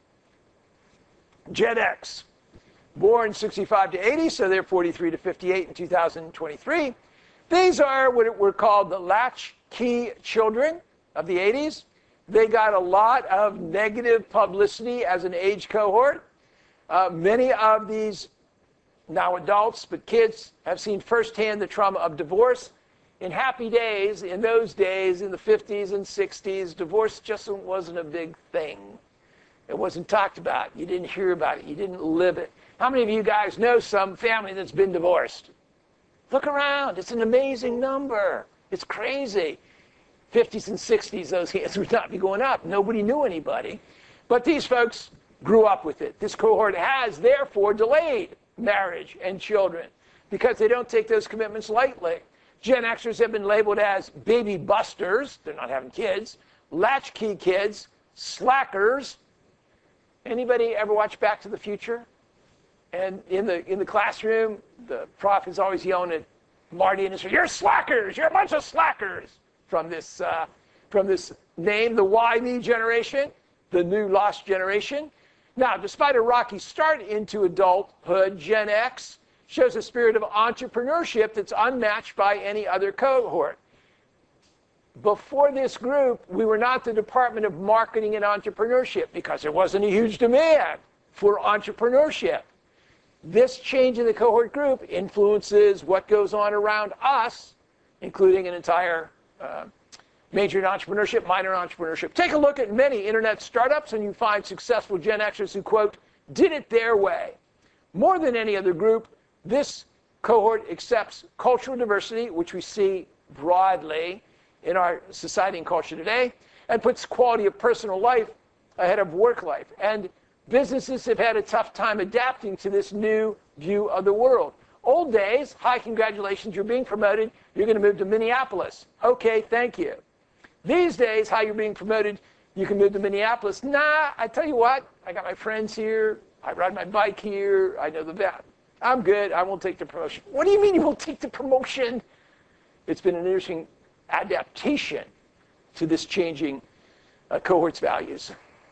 Gen X, born sixty-five to eighty, so they're forty-three to fifty-eight in two thousand twenty-three. These are what were called the latchkey children of the eighties. They got a lot of negative publicity as an age cohort. Uh, many of these now adults, but kids, have seen firsthand the trauma of divorce. In happy days, in those days, in the fifties and sixties, divorce just wasn't a big thing. It wasn't talked about. You didn't hear about it. You didn't live it. How many of you guys know some family that's been divorced? Look around. It's an amazing number. It's crazy. fifties and sixties, those hands would not be going up. Nobody knew anybody. But these folks grew up with it. This cohort has, therefore, delayed marriage and children because they don't take those commitments lightly. Gen Xers have been labeled as baby busters. They're not having kids. latchkey kids, slackers. Anybody ever watch Back to the Future? And in the in the classroom, the prof is always yelling at Marty and his friends, "You're slackers! You're a bunch of slackers!" From this uh, from this name, the Y Me generation, the new lost generation. Now, despite a rocky start into adulthood, Gen X shows a spirit of entrepreneurship that's unmatched by any other cohort. Before this group, we were not the Department of Marketing and Entrepreneurship because there wasn't a huge demand for entrepreneurship. This change in the cohort group influences what goes on around us, including an entire uh, major in entrepreneurship, minor in entrepreneurship. Take a look at many internet startups and you find successful Gen Xers who, quote, did it their way. More than any other group, this cohort accepts cultural diversity, which we see broadly in our society and culture today, and puts quality of personal life ahead of work life. And businesses have had a tough time adapting to this new view of the world. Old days, hi, congratulations, you're being promoted, you're going to move to Minneapolis. Okay, thank you. These days, hi, you're being promoted, you can move to Minneapolis. Nah, I tell you what, I got my friends here, I ride my bike here, I know the vet. I'm good, I won't take the promotion. What do you mean you won't take the promotion? It's been an interesting adaptation to this changing uh, cohort's values.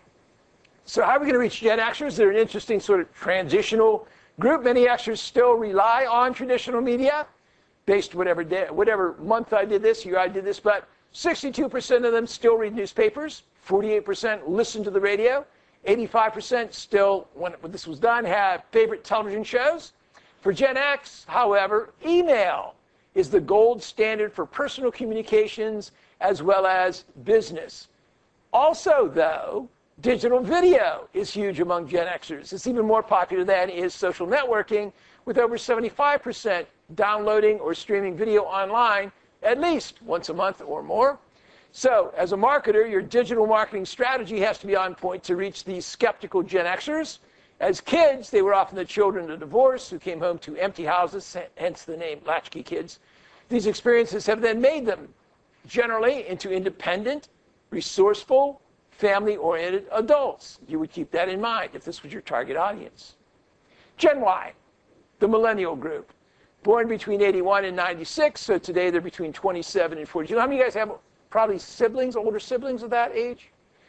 So how are we going to reach Gen Xers? They're an interesting sort of transitional group. Many Xers still rely on traditional media, based whatever day, whatever month I did this, year I did this, but sixty-two percent of them still read newspapers, forty-eight percent listen to the radio, eighty-five percent still, when this was done, have favorite television shows. For Gen X, however, email is the gold standard for personal communications as well as business. Also, though, digital video is huge among Gen Xers. It's even more popular than is social networking, with over seventy-five percent downloading or streaming video online at least once a month or more. So, as a marketer, your digital marketing strategy has to be on point to reach these skeptical Gen Xers. As kids, they were often the children of divorce who came home to empty houses, hence the name latchkey kids. These experiences have then made them generally into independent, resourceful, family-oriented adults. You would keep that in mind if this was your target audience. Gen Y, the millennial group, born between eighty-one and ninety-six, so today they're between twenty-seven and forty-two. How many of you guys have probably siblings, older siblings of that age?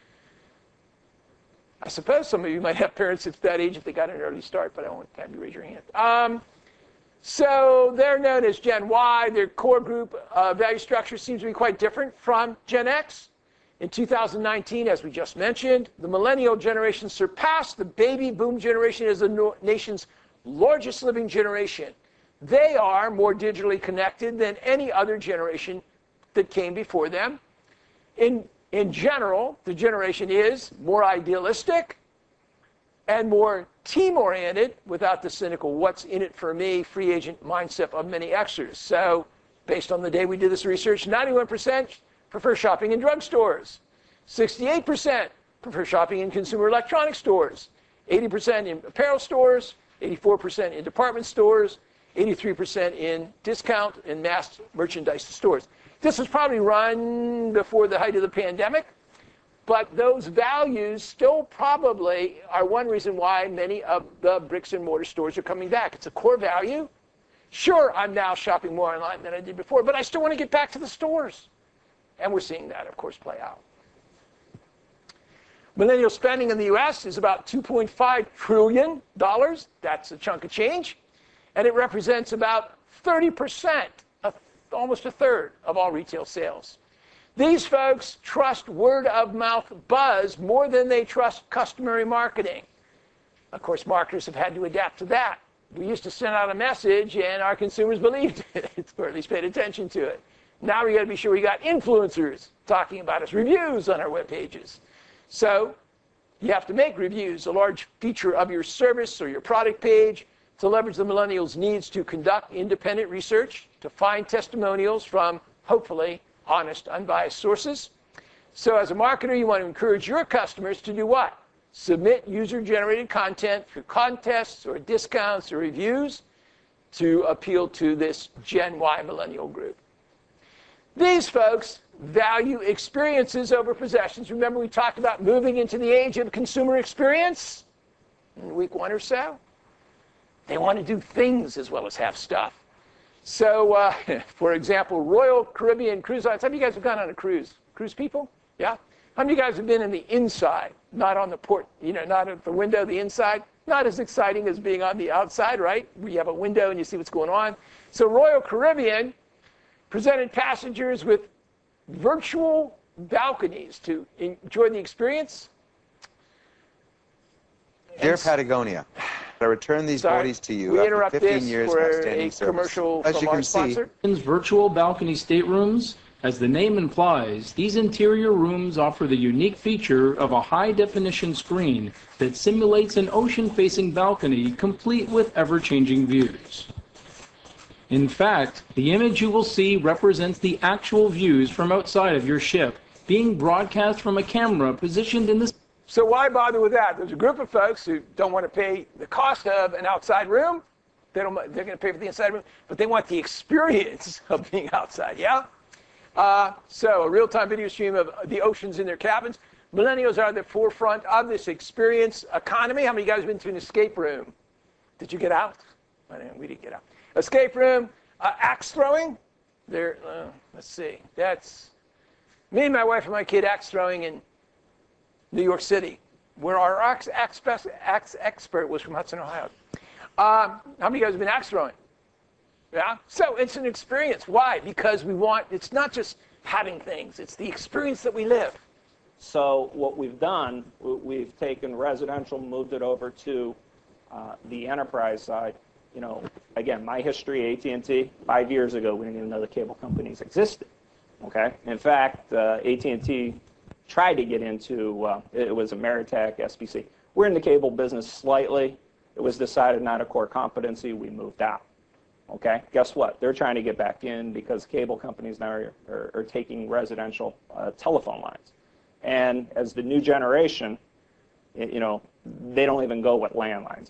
I suppose some of you might have parents at that age if they got an early start, but I won't have you raise your hand. Um, so they're known as Gen Y. Their core group uh, value structure seems to be quite different from Gen X. In two thousand nineteen, as we just mentioned, the millennial generation surpassed the baby boom generation as the no- nation's largest living generation. They are more digitally connected than any other generation that came before them. In, in general, the generation is more idealistic and more team-oriented without the cynical what's in it for me free agent mindset of many Xers. So based on the day we did this research, ninety-one percent prefer shopping in drugstores. sixty-eight percent prefer shopping in consumer electronics stores. eighty percent in apparel stores, eighty-four percent in department stores, eighty-three percent in discount and mass merchandise stores. This was probably run before the height of the pandemic, but those values still probably are one reason why many of the bricks and mortar stores are coming back. It's a core value. Sure, I'm now shopping more online than I did before, but I still want to get back to the stores. And we're seeing that, of course, play out. Millennial spending in the U S is about two point five trillion dollars. That's a chunk of change. And it represents about thirty percent, a, almost a third of all retail sales. These folks trust word-of-mouth buzz more than they trust customary marketing. Of course, marketers have had to adapt to that. We used to send out a message, and our consumers believed it, or at least paid attention to it. Now we got to be sure we got influencers talking about us, reviews on our web pages. So you have to make reviews a large feature of your service or your product page to leverage the millennials' needs to conduct independent research, to find testimonials from, hopefully, honest, unbiased sources. So as a marketer, you want to encourage your customers to do what? Submit user-generated content through contests or discounts or reviews to appeal to this Gen Y millennial group. These folks value experiences over possessions. Remember we talked about moving into the age of consumer experience in week one or so? They want to do things as well as have stuff. So, uh, for example, Royal Caribbean Cruise Lines. How many of you guys have gone on a cruise? Cruise people? Yeah? How many of you guys have been in the inside, not on the port, you know, not at the window, the inside? Not as exciting as being on the outside, right? Where you have a window and you see what's going on. So Royal Caribbean presented passengers with virtual balconies to enjoy the experience. Dear Patagonia, I return these Sorry, bodies to you we after interrupt fifteen this years for of a outstanding service. commercial As from you our can see, sponsor. Virtual balcony staterooms. As the name implies, these interior rooms offer the unique feature of a high-definition screen that simulates an ocean-facing balcony complete with ever-changing views. In fact, the image you will see represents the actual views from outside of your ship being broadcast from a camera positioned in this. So why bother with that? There's a group of folks who don't want to pay the cost of an outside room. They don't, they're going to pay for the inside room, but they want the experience of being outside, yeah? Uh, so a real-time video stream of the oceans in their cabins. Millennials are at the forefront of this experience economy. How many of you guys have been to an escape room? Did you get out? I didn't, we didn't get out. Escape room, uh, axe throwing. There, uh, let's see. That's me and my wife and my kid axe throwing in New York City, where our axe, axe, axe expert was from Hudson, Ohio. Um, how many of you guys have been axe throwing? Yeah? So it's an experience. Why? Because we want, it's not just having things, it's the experience that we live. So what we've done, we've taken residential, moved it over to uh, the enterprise side. You know, again, my history, A T and T, five years ago, we didn't even know the cable companies existed. Okay? In fact, uh, A T and T tried to get into, uh, it was Ameritech, S B C. We're in the cable business slightly. It was decided not a core competency. We moved out. Okay, guess what? They're trying to get back in because cable companies now are, are, are taking residential uh, telephone lines. And as the new generation, you know, they don't even go with landlines.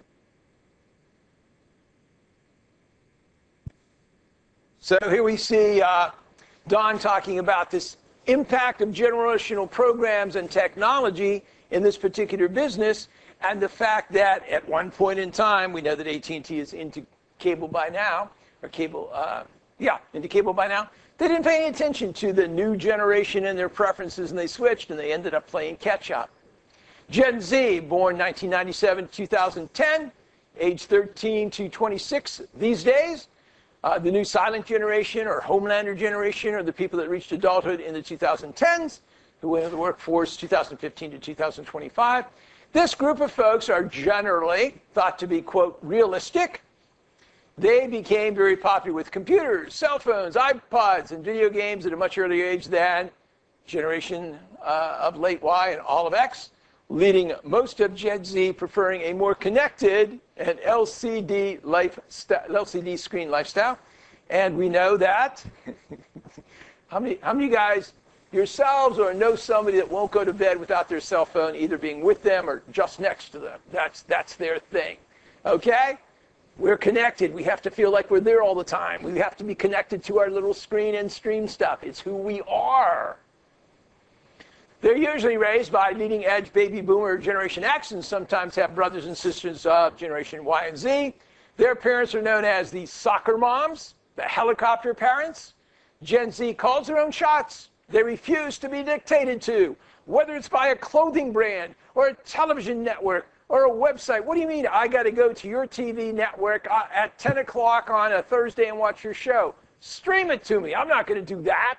So here we see uh, Don talking about this impact of generational programs and technology in this particular business, and the fact that at one point in time, we know that A T and T is into cable by now, or cable, uh, yeah, into cable by now. They didn't pay any attention to the new generation and their preferences, and they switched, and they ended up playing catch-up. Gen Z, born nineteen ninety-seven to two thousand ten, age thirteen to twenty-six these days. Uh, the new silent generation, or Homelander generation, are the people that reached adulthood in the two thousand tens, who went into the workforce two thousand fifteen to two thousand twenty-five. This group of folks are generally thought to be, quote, realistic. They became very popular with computers, cell phones, iPods, and video games at a much earlier age than generation uh, of late Y and all of X, leading most of Gen Z preferring a more connected and L C D, lifestyle, L C D screen lifestyle. And we know that. how many, how many of you guys yourselves or know somebody that won't go to bed without their cell phone either being with them or just next to them? That's, that's their thing. Okay? We're connected. We have to feel like we're there all the time. We have to be connected to our little screen and stream stuff. It's who we are. They're usually raised by leading edge baby boomer Generation X and sometimes have brothers and sisters of Generation Y and Z. Their parents are known as the soccer moms, the helicopter parents. Gen Z calls their own shots. They refuse to be dictated to, whether it's by a clothing brand or a television network or a website. What do you mean I got to go to your T V network at ten o'clock on a Thursday and watch your show? Stream it to me. I'm not going to do that.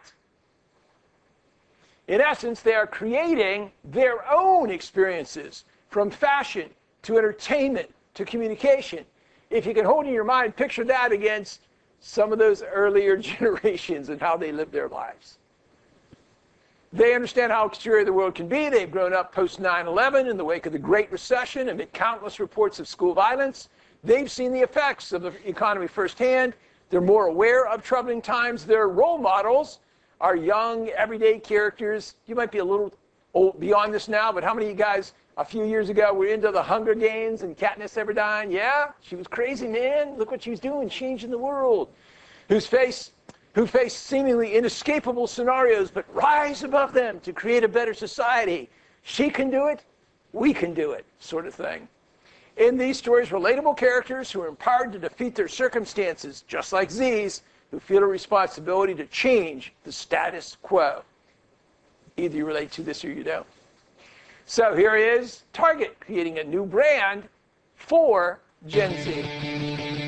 In essence, they are creating their own experiences, from fashion to entertainment to communication. If you can hold in your mind, picture that against some of those earlier generations and how they lived their lives. They understand how exterior the world can be. They've grown up post nine eleven in the wake of the Great Recession amid countless reports of school violence. They've seen the effects of the economy firsthand. They're more aware of troubling times. Their role models are young, everyday characters. You might be a little old beyond this now, but how many of you guys a few years ago were into the Hunger Games and Katniss Everdeen? Yeah, she was crazy, man. Look what she was doing, changing the world. Whose face who face seemingly inescapable scenarios but rise above them to create a better society. She can do it, we can do it, sort of thing. In these stories, relatable characters who are empowered to defeat their circumstances, just like Z's, who feel a responsibility to change the status quo. Either you relate to this or you don't. So here is Target creating a new brand for Gen Z.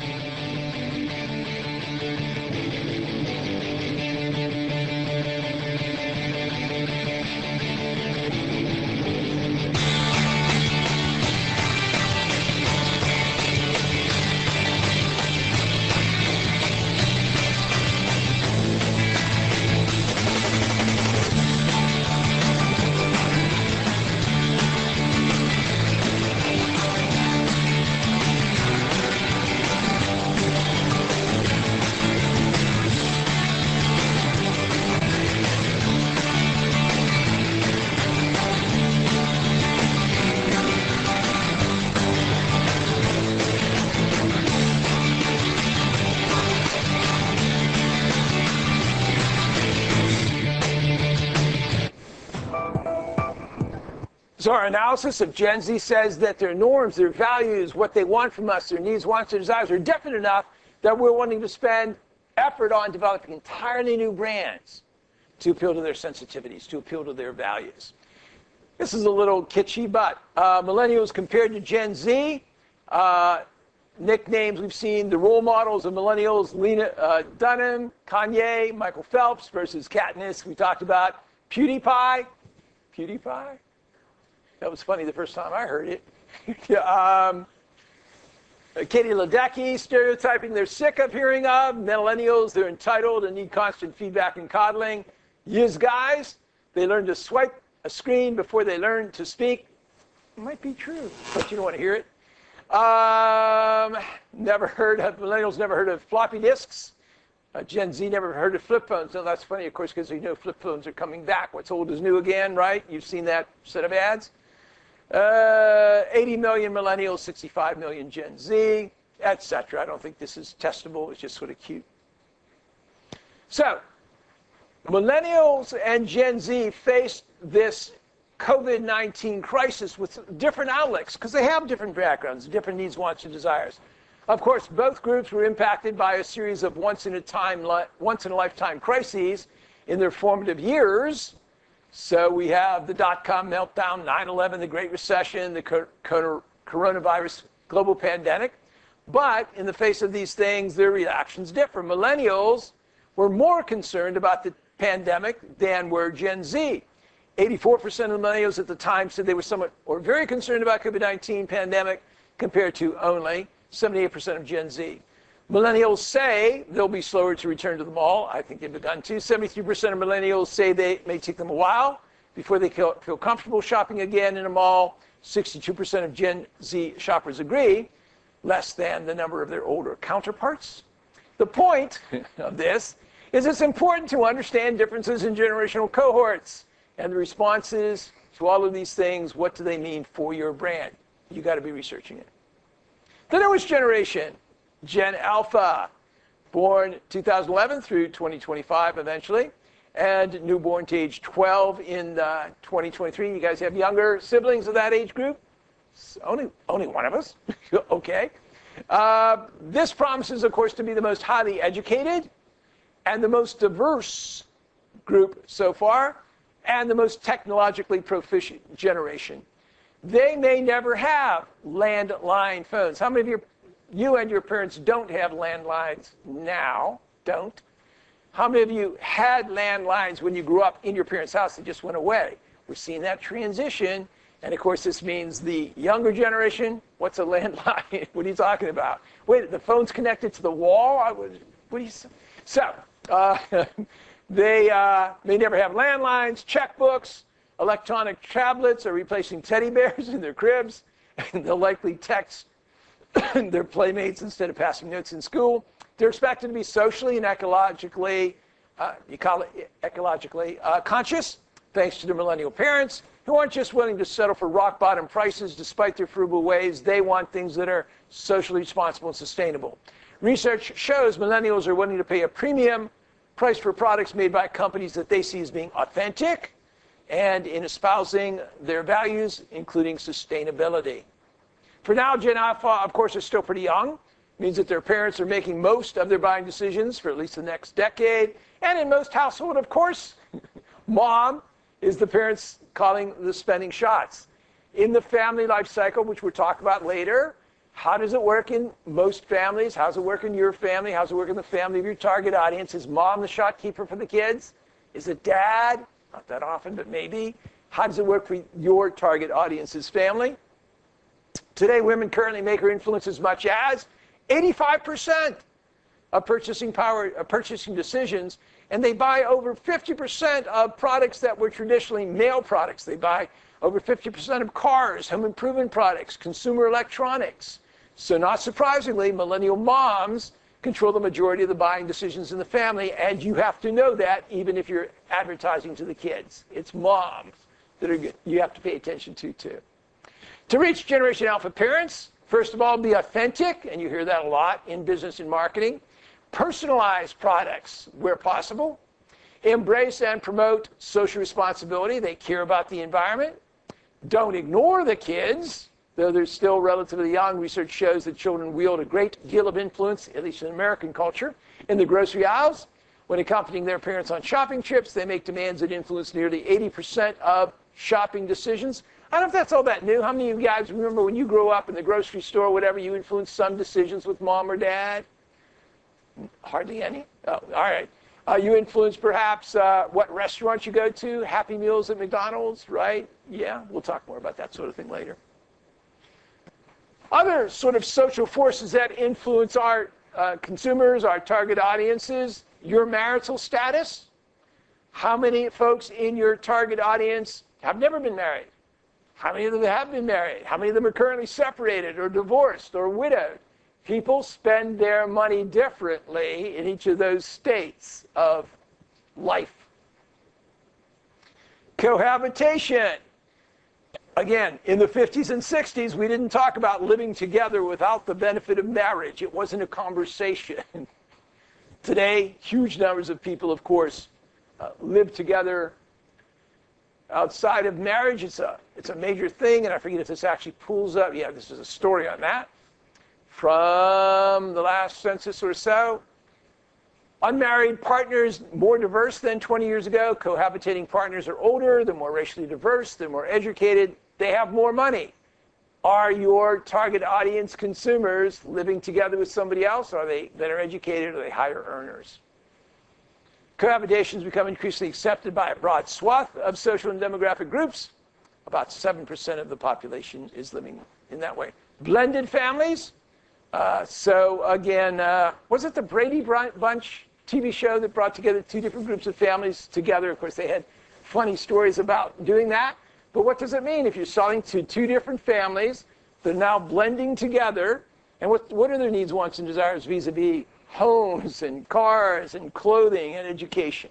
So our analysis of Gen Z says that their norms, their values, what they want from us, their needs, wants, and desires are different enough that we're wanting to spend effort on developing entirely new brands to appeal to their sensitivities, to appeal to their values. This is a little kitschy, but uh, millennials compared to Gen Z, uh, nicknames we've seen, the role models of millennials, Lena uh, Dunham, Kanye, Michael Phelps versus Katniss, we talked about, PewDiePie, PewDiePie? That was funny the first time I heard it. um, Katie Ledecky, stereotyping they're sick of hearing of. Millennials, they're entitled and need constant feedback and coddling. Yes, guys, they learn to swipe a screen before they learn to speak. It might be true, but you don't want to hear it. Um, never heard of, millennials never heard of floppy disks. Uh, Gen Z never heard of flip phones. No, that's funny, of course, because you know flip phones are coming back. What's old is new again, right? You've seen that set of ads. Uh, eighty million millennials, sixty-five million Gen Z, et cetera. I don't think this is testable. It's just sort of cute. So, millennials and Gen Z face this COVID nineteen crisis with different outlooks because they have different backgrounds, different needs, wants, and desires. Of course, both groups were impacted by a series of once-in-a-time, once-in-a-lifetime crises in their formative years. So we have the dot-com meltdown, nine eleven, the Great Recession, the coronavirus global pandemic. But in the face of these things, their reactions differ. Millennials were more concerned about the pandemic than were Gen Z. eighty-four percent of millennials at the time said they were somewhat or very concerned about COVID nineteen pandemic compared to only seventy-eight percent of Gen Z. Millennials say they'll be slower to return to the mall. I think they've begun to. seventy-three percent of millennials say they it may take them a while before they feel comfortable shopping again in a mall. sixty-two percent of Gen Z shoppers agree, less than the number of their older counterparts. The point of this is it's important to understand differences in generational cohorts and the responses to all of these things. What do they mean for your brand? You got to be researching it. The newest generation, Gen Alpha, born two thousand eleven through twenty twenty-five eventually, and newborn to age twelve in uh, twenty twenty-three. You guys have younger siblings of that age group? Only, only one of us? Okay. Uh, this promises, of course, to be the most highly educated and the most diverse group so far, and the most technologically proficient generation. They may never have landline phones. How many of your You and your parents don't have landlines now, don't. How many of you had landlines when you grew up in your parents' house that just went away? We're seeing that transition. And of course, this means the younger generation, what's a landline? What are you talking about? Wait, the phone's connected to the wall? I would, what do you say? So, uh, they uh, may never have landlines, checkbooks, electronic tablets are replacing teddy bears in their cribs, and they'll likely text their playmates instead of passing notes in school. They're expected to be socially and ecologically, uh, you call it ecologically uh, conscious, thanks to their millennial parents, who aren't just willing to settle for rock bottom prices despite their frugal ways. They want things that are socially responsible and sustainable. Research shows millennials are willing to pay a premium price for products made by companies that they see as being authentic and in espousing their values, including sustainability. For now, Gen Alpha, of course, is still pretty young. It means that their parents are making most of their buying decisions for at least the next decade. And in most households, of course, mom is the parents calling the spending shots. In the family life cycle, which we'll talk about later, how does it work in most families? How does it work in your family? How does it work in the family of your target audience? Is mom the shot keeper for the kids? Is it dad? Not that often, but maybe. How does it work for your target audience's family? Today, women currently make or influence as much as eighty-five percent of purchasing power, of purchasing decisions, and they buy over fifty percent of products that were traditionally male products. They buy over fifty percent of cars, home improvement products, consumer electronics. So not surprisingly, millennial moms control the majority of the buying decisions in the family, and you have to know that even if you're advertising to the kids. It's moms that are good. You have to pay attention to, too. To reach Generation Alpha parents, first of all, be authentic, and you hear that a lot in business and marketing. Personalize products where possible. Embrace and promote social responsibility. They care about the environment. Don't ignore the kids. Though they're still relatively young, research shows that children wield a great deal of influence, at least in American culture, in the grocery aisles. When accompanying their parents on shopping trips, they make demands that influence nearly eighty percent of shopping decisions. I don't know if that's all that new. How many of you guys remember when you grew up in the grocery store, whatever, you influenced some decisions with mom or dad? Hardly any? Oh, all right. Uh, you influence perhaps uh, what restaurants you go to, Happy Meals at McDonald's, right? Yeah, we'll talk more about that sort of thing later. Other sort of social forces that influence our uh, consumers, our target audiences, your marital status. How many folks in your target audience have never been married? How many of them have been married? How many of them are currently separated or divorced or widowed? People spend their money differently in each of those states of life. Cohabitation. Again, in the fifties and sixties, we didn't talk about living together without the benefit of marriage. It wasn't a conversation. Today, huge numbers of people, of course, uh, live together outside of marriage. It's a, it's a major thing, and I forget if this actually pulls up. Yeah, this is a story on that from the last census or so. Unmarried partners more diverse than twenty years ago. Cohabitating partners are older, they're more racially diverse, they're more educated, they have more money. Are your target audience consumers living together with somebody else? Are they better educated? Are they higher earners? Cohabitation has become increasingly accepted by a broad swath of social and demographic groups. About seven percent of the population is living in that way. Blended families. Uh, so again, uh, was it the Brady Bunch T V show that brought together two different groups of families together? Of course, they had funny stories about doing that. But what does it mean if you're selling to two different families? They're now blending together. And what, what are their needs, wants, and desires vis-a-vis homes and cars and clothing and education?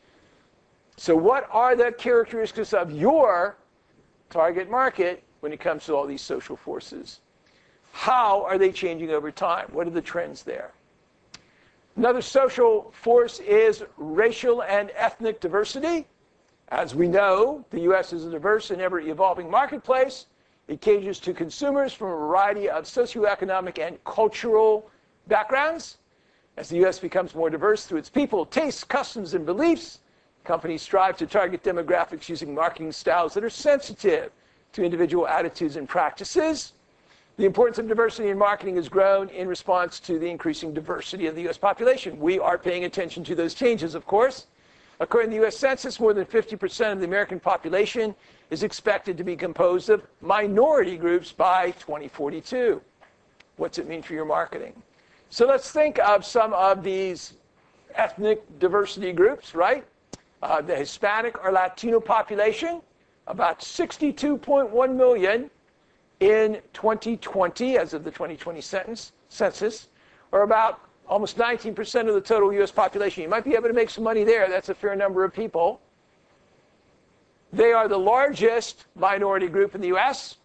So what are the characteristics of your target market when it comes to all these social forces? How are they changing over time? What are the trends there? Another social force is racial and ethnic diversity. As we know, the U S is a diverse and ever-evolving marketplace. It caters to consumers from a variety of socioeconomic and cultural backgrounds. As the U S becomes more diverse through its people, tastes, customs, and beliefs, companies strive to target demographics using marketing styles that are sensitive to individual attitudes and practices. The importance of diversity in marketing has grown in response to the increasing diversity of the U S population. We are paying attention to those changes, of course. According to the U S Census, more than fifty percent of the American population is expected to be composed of minority groups by twenty forty-two. What's it mean for your marketing? So let's think of some of these ethnic diversity groups, right? Uh, the Hispanic or Latino population, about sixty-two point one million in twenty twenty, as of the twenty twenty census, or about almost nineteen percent of the total U S population. You might be able to make some money there. That's a fair number of people. They are the largest minority group in the U S.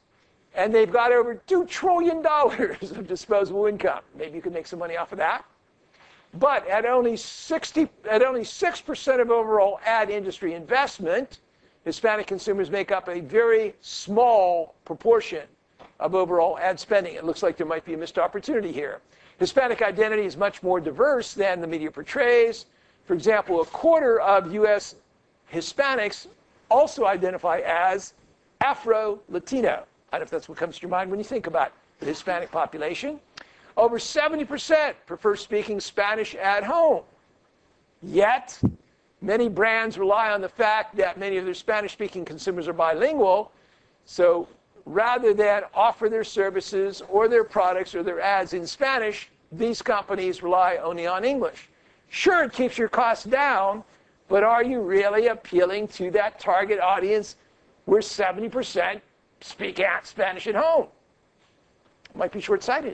And they've got over two trillion dollars of disposable income. Maybe you could make some money off of that. But at only sixty, at only six percent of overall ad industry investment, Hispanic consumers make up a very small proportion of overall ad spending. It looks like there might be a missed opportunity here. Hispanic identity is much more diverse than the media portrays. For example, a quarter of U S Hispanics also identify as Afro-Latino. I don't know if that's what comes to your mind when you think about the Hispanic population. Over seventy percent prefer speaking Spanish at home. Yet, many brands rely on the fact that many of their Spanish-speaking consumers are bilingual. So rather than offer their services or their products or their ads in Spanish, these companies rely only on English. Sure, it keeps your costs down, but are you really appealing to that target audience where seventy percent speak Spanish at home? Might be short-sighted.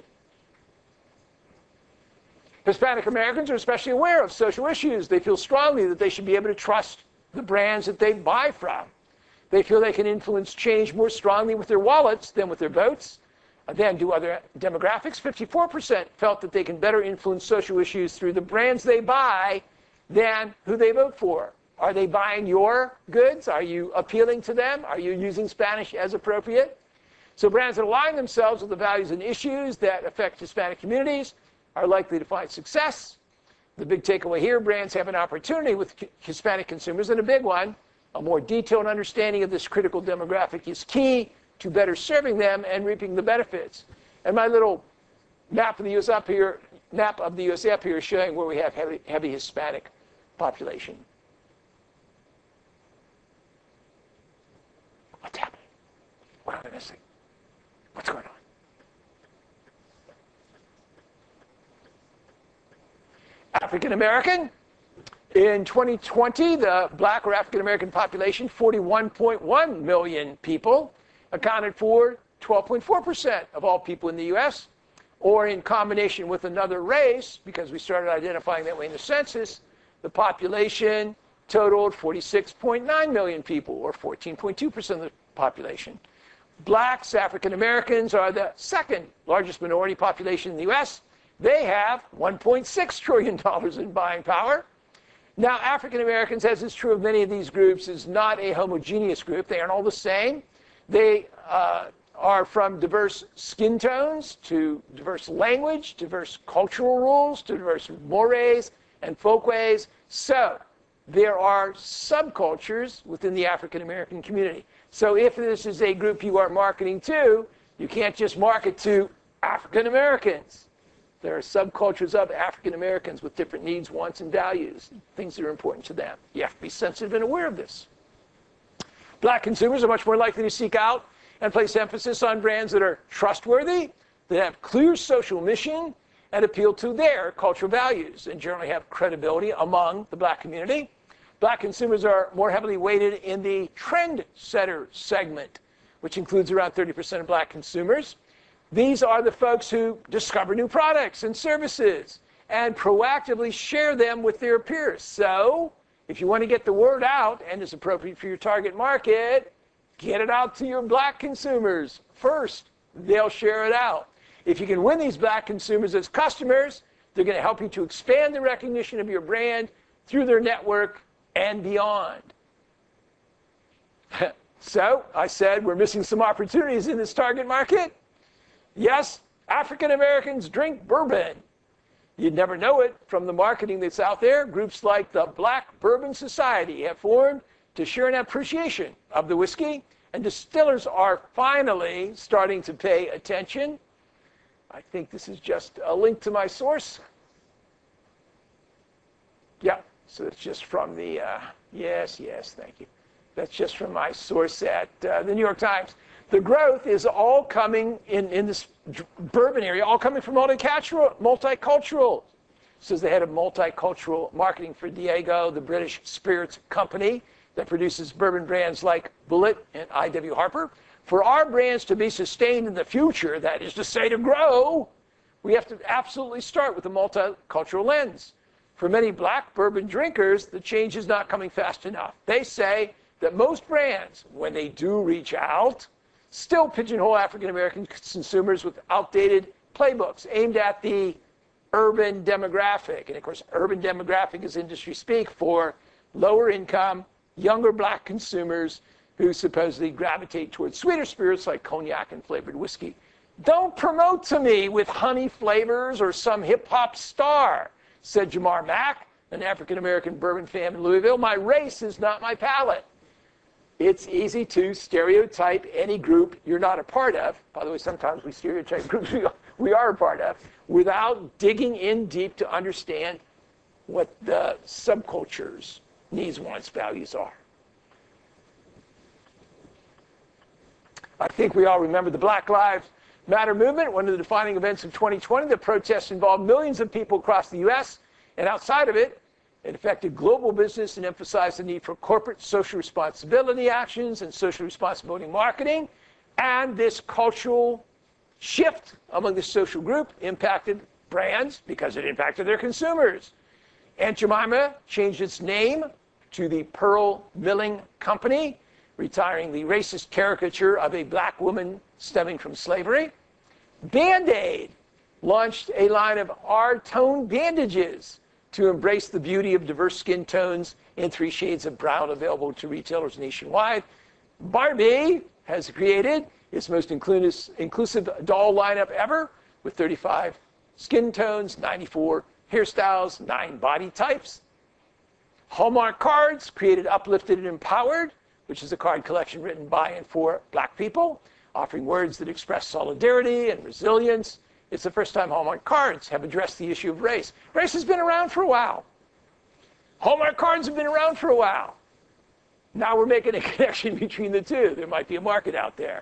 Hispanic Americans are especially aware of social issues. They feel strongly that they should be able to trust the brands that they buy from. They feel they can influence change more strongly with their wallets than with their votes. Than do other demographics. fifty-four percent felt that they can better influence social issues through the brands they buy than who they vote for. Are they buying your goods? Are you appealing to them? Are you using Spanish as appropriate? So brands that align themselves with the values and issues that affect Hispanic communities are likely to find success. The big takeaway here, brands have an opportunity with Hispanic consumers, and a big one. A more detailed understanding of this critical demographic is key to better serving them and reaping the benefits. And my little map of the U S up here, map of the U S up here is showing where we have heavy, heavy Hispanic population. What's happening? What am I missing? What's going on? African American. In twenty twenty, the black or African American population, forty-one point one million people, accounted for twelve point four percent of all people in the U S, or in combination with another race, because we started identifying that way in the census, the population totaled forty-six point nine million people, or fourteen point two percent of the population. Blacks, African Americans, are the second largest minority population in the U S. They have one point six trillion dollars in buying power. Now, African Americans, as is true of many of these groups, is not a homogeneous group. They aren't all the same. They uh, are from diverse skin tones to diverse language, diverse cultural rules, to diverse mores and folkways. So there are subcultures within the African American community. So if this is a group you are marketing to, you can't just market to African Americans. There are subcultures of African Americans with different needs, wants, and values, things that are important to them. You have to be sensitive and aware of this. Black consumers are much more likely to seek out and place emphasis on brands that are trustworthy, that have clear social mission, and appeal to their cultural values, and generally have credibility among the black community. Black consumers are more heavily weighted in the trendsetter segment, which includes around thirty percent of black consumers. These are the folks who discover new products and services and proactively share them with their peers. So if you want to get the word out and is appropriate for your target market, get it out to your black consumers first. They'll share it out. If you can win these black consumers as customers, they're going to help you to expand the recognition of your brand through their network and beyond. So I said we're missing some opportunities in this target market. Yes, African Americans drink bourbon. You'd never know it from the marketing that's out there. Groups like the Black Bourbon Society have formed to share an appreciation of the whiskey, and distillers are finally starting to pay attention. I think this is just a link to my source. Yeah, so it's just from the, uh, yes, yes, thank you. That's just from my source at uh, the New York Times. The growth is all coming in, in this bourbon area, all coming from multicultural. multicultural. Says the head of multicultural marketing for Diageo, the British spirits company that produces bourbon brands like Bulleit and I W Harper. For our brands to be sustained in the future, that is to say to grow, we have to absolutely start with a multicultural lens. For many black bourbon drinkers, the change is not coming fast enough. They say that most brands, when they do reach out, still pigeonhole African American consumers with outdated playbooks aimed at the urban demographic. And of course, urban demographic is industry speak for lower income, younger black consumers who supposedly gravitate towards sweeter spirits like cognac and flavored whiskey. Don't promote to me with honey flavors or some hip hop star, said Jamar Mack, an African American bourbon fan in Louisville. My race is not my palate. It's easy to stereotype any group you're not a part of. By the way, sometimes we stereotype groups we, we are a part of without digging in deep to understand what the subculture's needs, wants, values are. I think we all remember the Black Lives Matter movement, one of the defining events of twenty twenty. The protests involved millions of people across the U S and outside of it. It affected global business and emphasized the need for corporate social responsibility actions and social responsibility marketing. And this cultural shift among the social group impacted brands because it impacted their consumers. Aunt Jemima changed its name to the Pearl Milling Company, retiring the racist caricature of a black woman stemming from slavery. Band-Aid launched a line of R-tone bandages to embrace the beauty of diverse skin tones in three shades of brown available to retailers nationwide. Barbie has created its most inclusive doll lineup ever with thirty-five skin tones, ninety-four hairstyles, nine body types. Hallmark Cards created Uplifted and Empowered, which is a card collection written by and for black people, offering words that express solidarity and resilience. It's the first time Hallmark Cards have addressed the issue of race. Race has been around for a while. Hallmark Cards have been around for a while. Now we're making a connection between the two. There might be a market out there.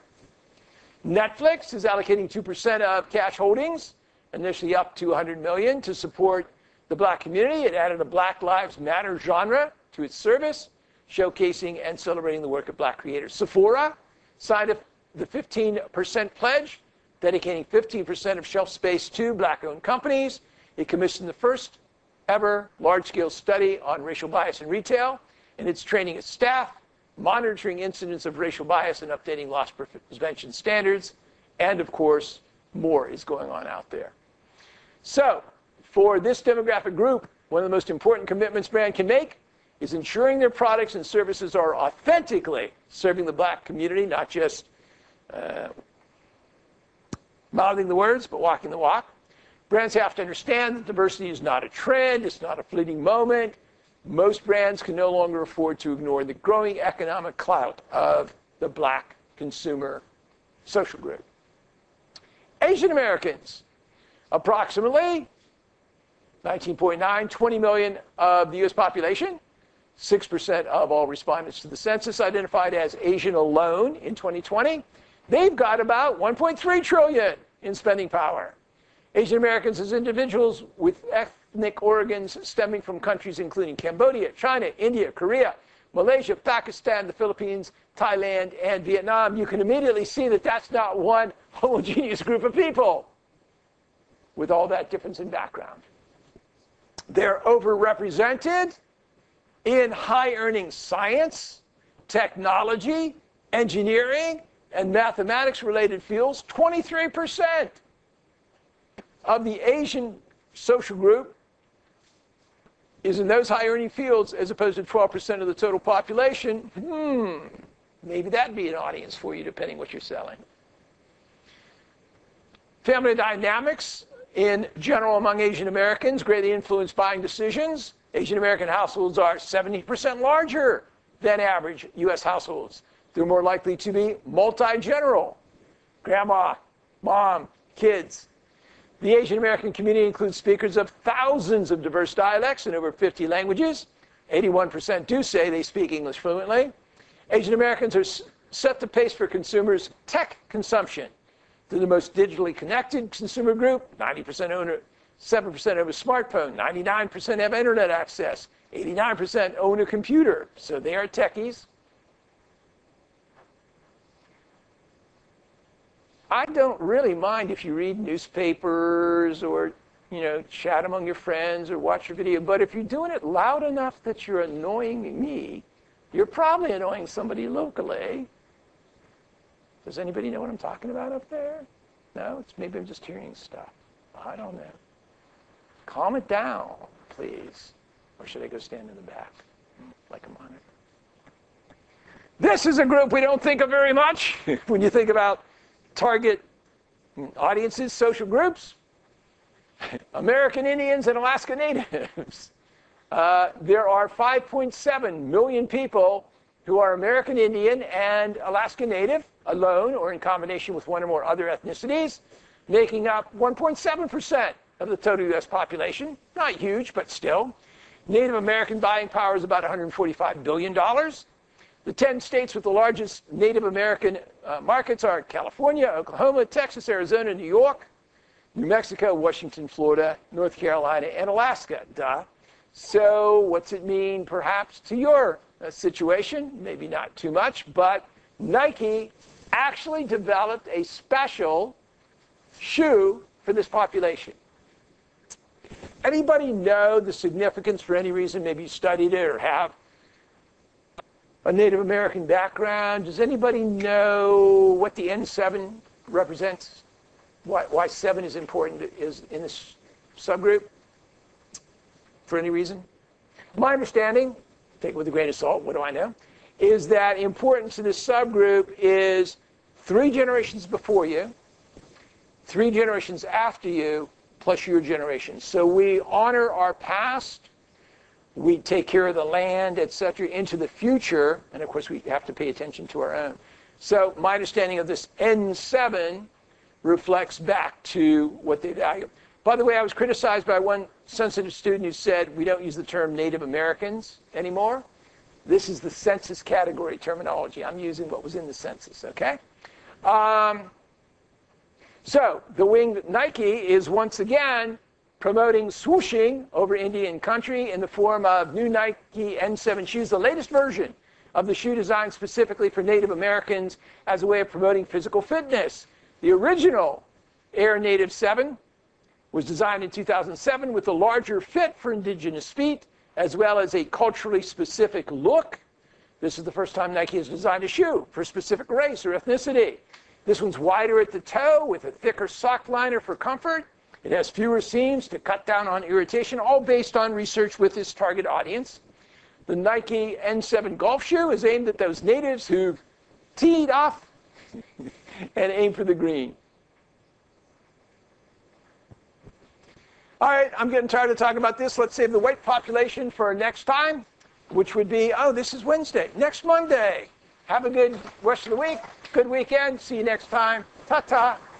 Netflix is allocating two percent of cash holdings, initially up to one hundred million dollars, to support the black community. It added a Black Lives Matter genre to its service, showcasing and celebrating the work of black creators. Sephora signed the fifteen percent pledge, dedicating fifteen percent of shelf space to black-owned companies. It commissioned the first ever large-scale study on racial bias in retail, and it's training its staff, monitoring incidents of racial bias and updating loss prevention standards. And of course, more is going on out there. So for this demographic group, one of the most important commitments brand can make is ensuring their products and services are authentically serving the black community, not just uh, mouthing the words, but walking the walk. Brands have to understand that diversity is not a trend, it's not a fleeting moment. Most brands can no longer afford to ignore the growing economic clout of the black consumer social group. Asian Americans, approximately nineteen point nine, twenty million of the U S population, six percent of all respondents to the census identified as Asian alone in twenty twenty. They've got about one point three trillion in spending power. Asian Americans as individuals with ethnic origins stemming from countries including Cambodia, China, India, Korea, Malaysia, Pakistan, the Philippines, Thailand, and Vietnam. You can immediately see that that's not one homogeneous group of people with all that difference in background. They're overrepresented in high-earning science, technology, engineering, and mathematics-related fields. twenty-three percent of the Asian social group is in those high-earning fields as opposed to twelve percent of the total population. Hmm, maybe that'd be an audience for you, depending what you're selling. Family dynamics in general among Asian Americans greatly influence buying decisions. Asian American households are seventy percent larger than average U S households. They're more likely to be multi-general. Grandma, mom, kids. The Asian American community includes speakers of thousands of diverse dialects in over fifty languages. eighty-one percent do say they speak English fluently. Asian Americans are set the pace for consumers' tech consumption. They're the most digitally connected consumer group. ninety percent own a, seven percent own a smartphone. ninety-nine percent have internet access. eighty-nine percent own a computer. So they are techies. I don't really mind if you read newspapers or, you know, chat among your friends or watch your video, but if you're doing it loud enough that you're annoying me, you're probably annoying somebody locally. Does anybody know what I'm talking about up there? No? It's maybe I'm just hearing stuff. I don't know. Calm it down, please. Or should I go stand in the back like a monitor? This is a group we don't think of very much when you think about target audiences, social groups. American Indians and Alaska Natives. Uh, there are five point seven million people who are American Indian and Alaska Native alone or in combination with one or more other ethnicities, making up one point seven percent of the total U S population. Not huge, but still. Native American buying power is about one hundred forty-five billion dollars. The ten states with the largest Native American uh, markets are California, Oklahoma, Texas, Arizona, New York, New Mexico, Washington, Florida, North Carolina, and Alaska. Duh. So what's it mean perhaps to your uh, situation? Maybe not too much, but Nike actually developed a special shoe for this population. Anybody know the significance for any reason? Maybe you studied it or have a Native American background. Does anybody know what the N seven represents? Why, why seven is important is in this subgroup? For any reason? My understanding, take it with a grain of salt, what do I know, is that importance in this subgroup is three generations before you, three generations after you, plus your generation. So we honor our past, we take care of the land, et cetera, into the future, and of course we have to pay attention to our own. So my understanding of this N seven reflects back to what they value. By the way, I was criticized by one sensitive student who said we don't use the term Native Americans anymore. This is the census category terminology. I'm using what was in the census, okay? Um, so the wing Nike is once again promoting swooshing over Indian country in the form of new Nike N seven shoes, the latest version of the shoe designed specifically for Native Americans as a way of promoting physical fitness. The original Air Native seven was designed in two thousand seven with a larger fit for indigenous feet, as well as a culturally specific look. This is the first time Nike has designed a shoe for a specific race or ethnicity. This one's wider at the toe with a thicker sock liner for comfort. It has fewer seams to cut down on irritation, all based on research with its target audience. The Nike N seven golf shoe is aimed at those natives who've teed off and aim for the green. All right, I'm getting tired of talking about this. Let's save the white population for next time, which would be, oh, this is Wednesday, next Monday. Have a good rest of the week, good weekend. See you next time. Ta-ta.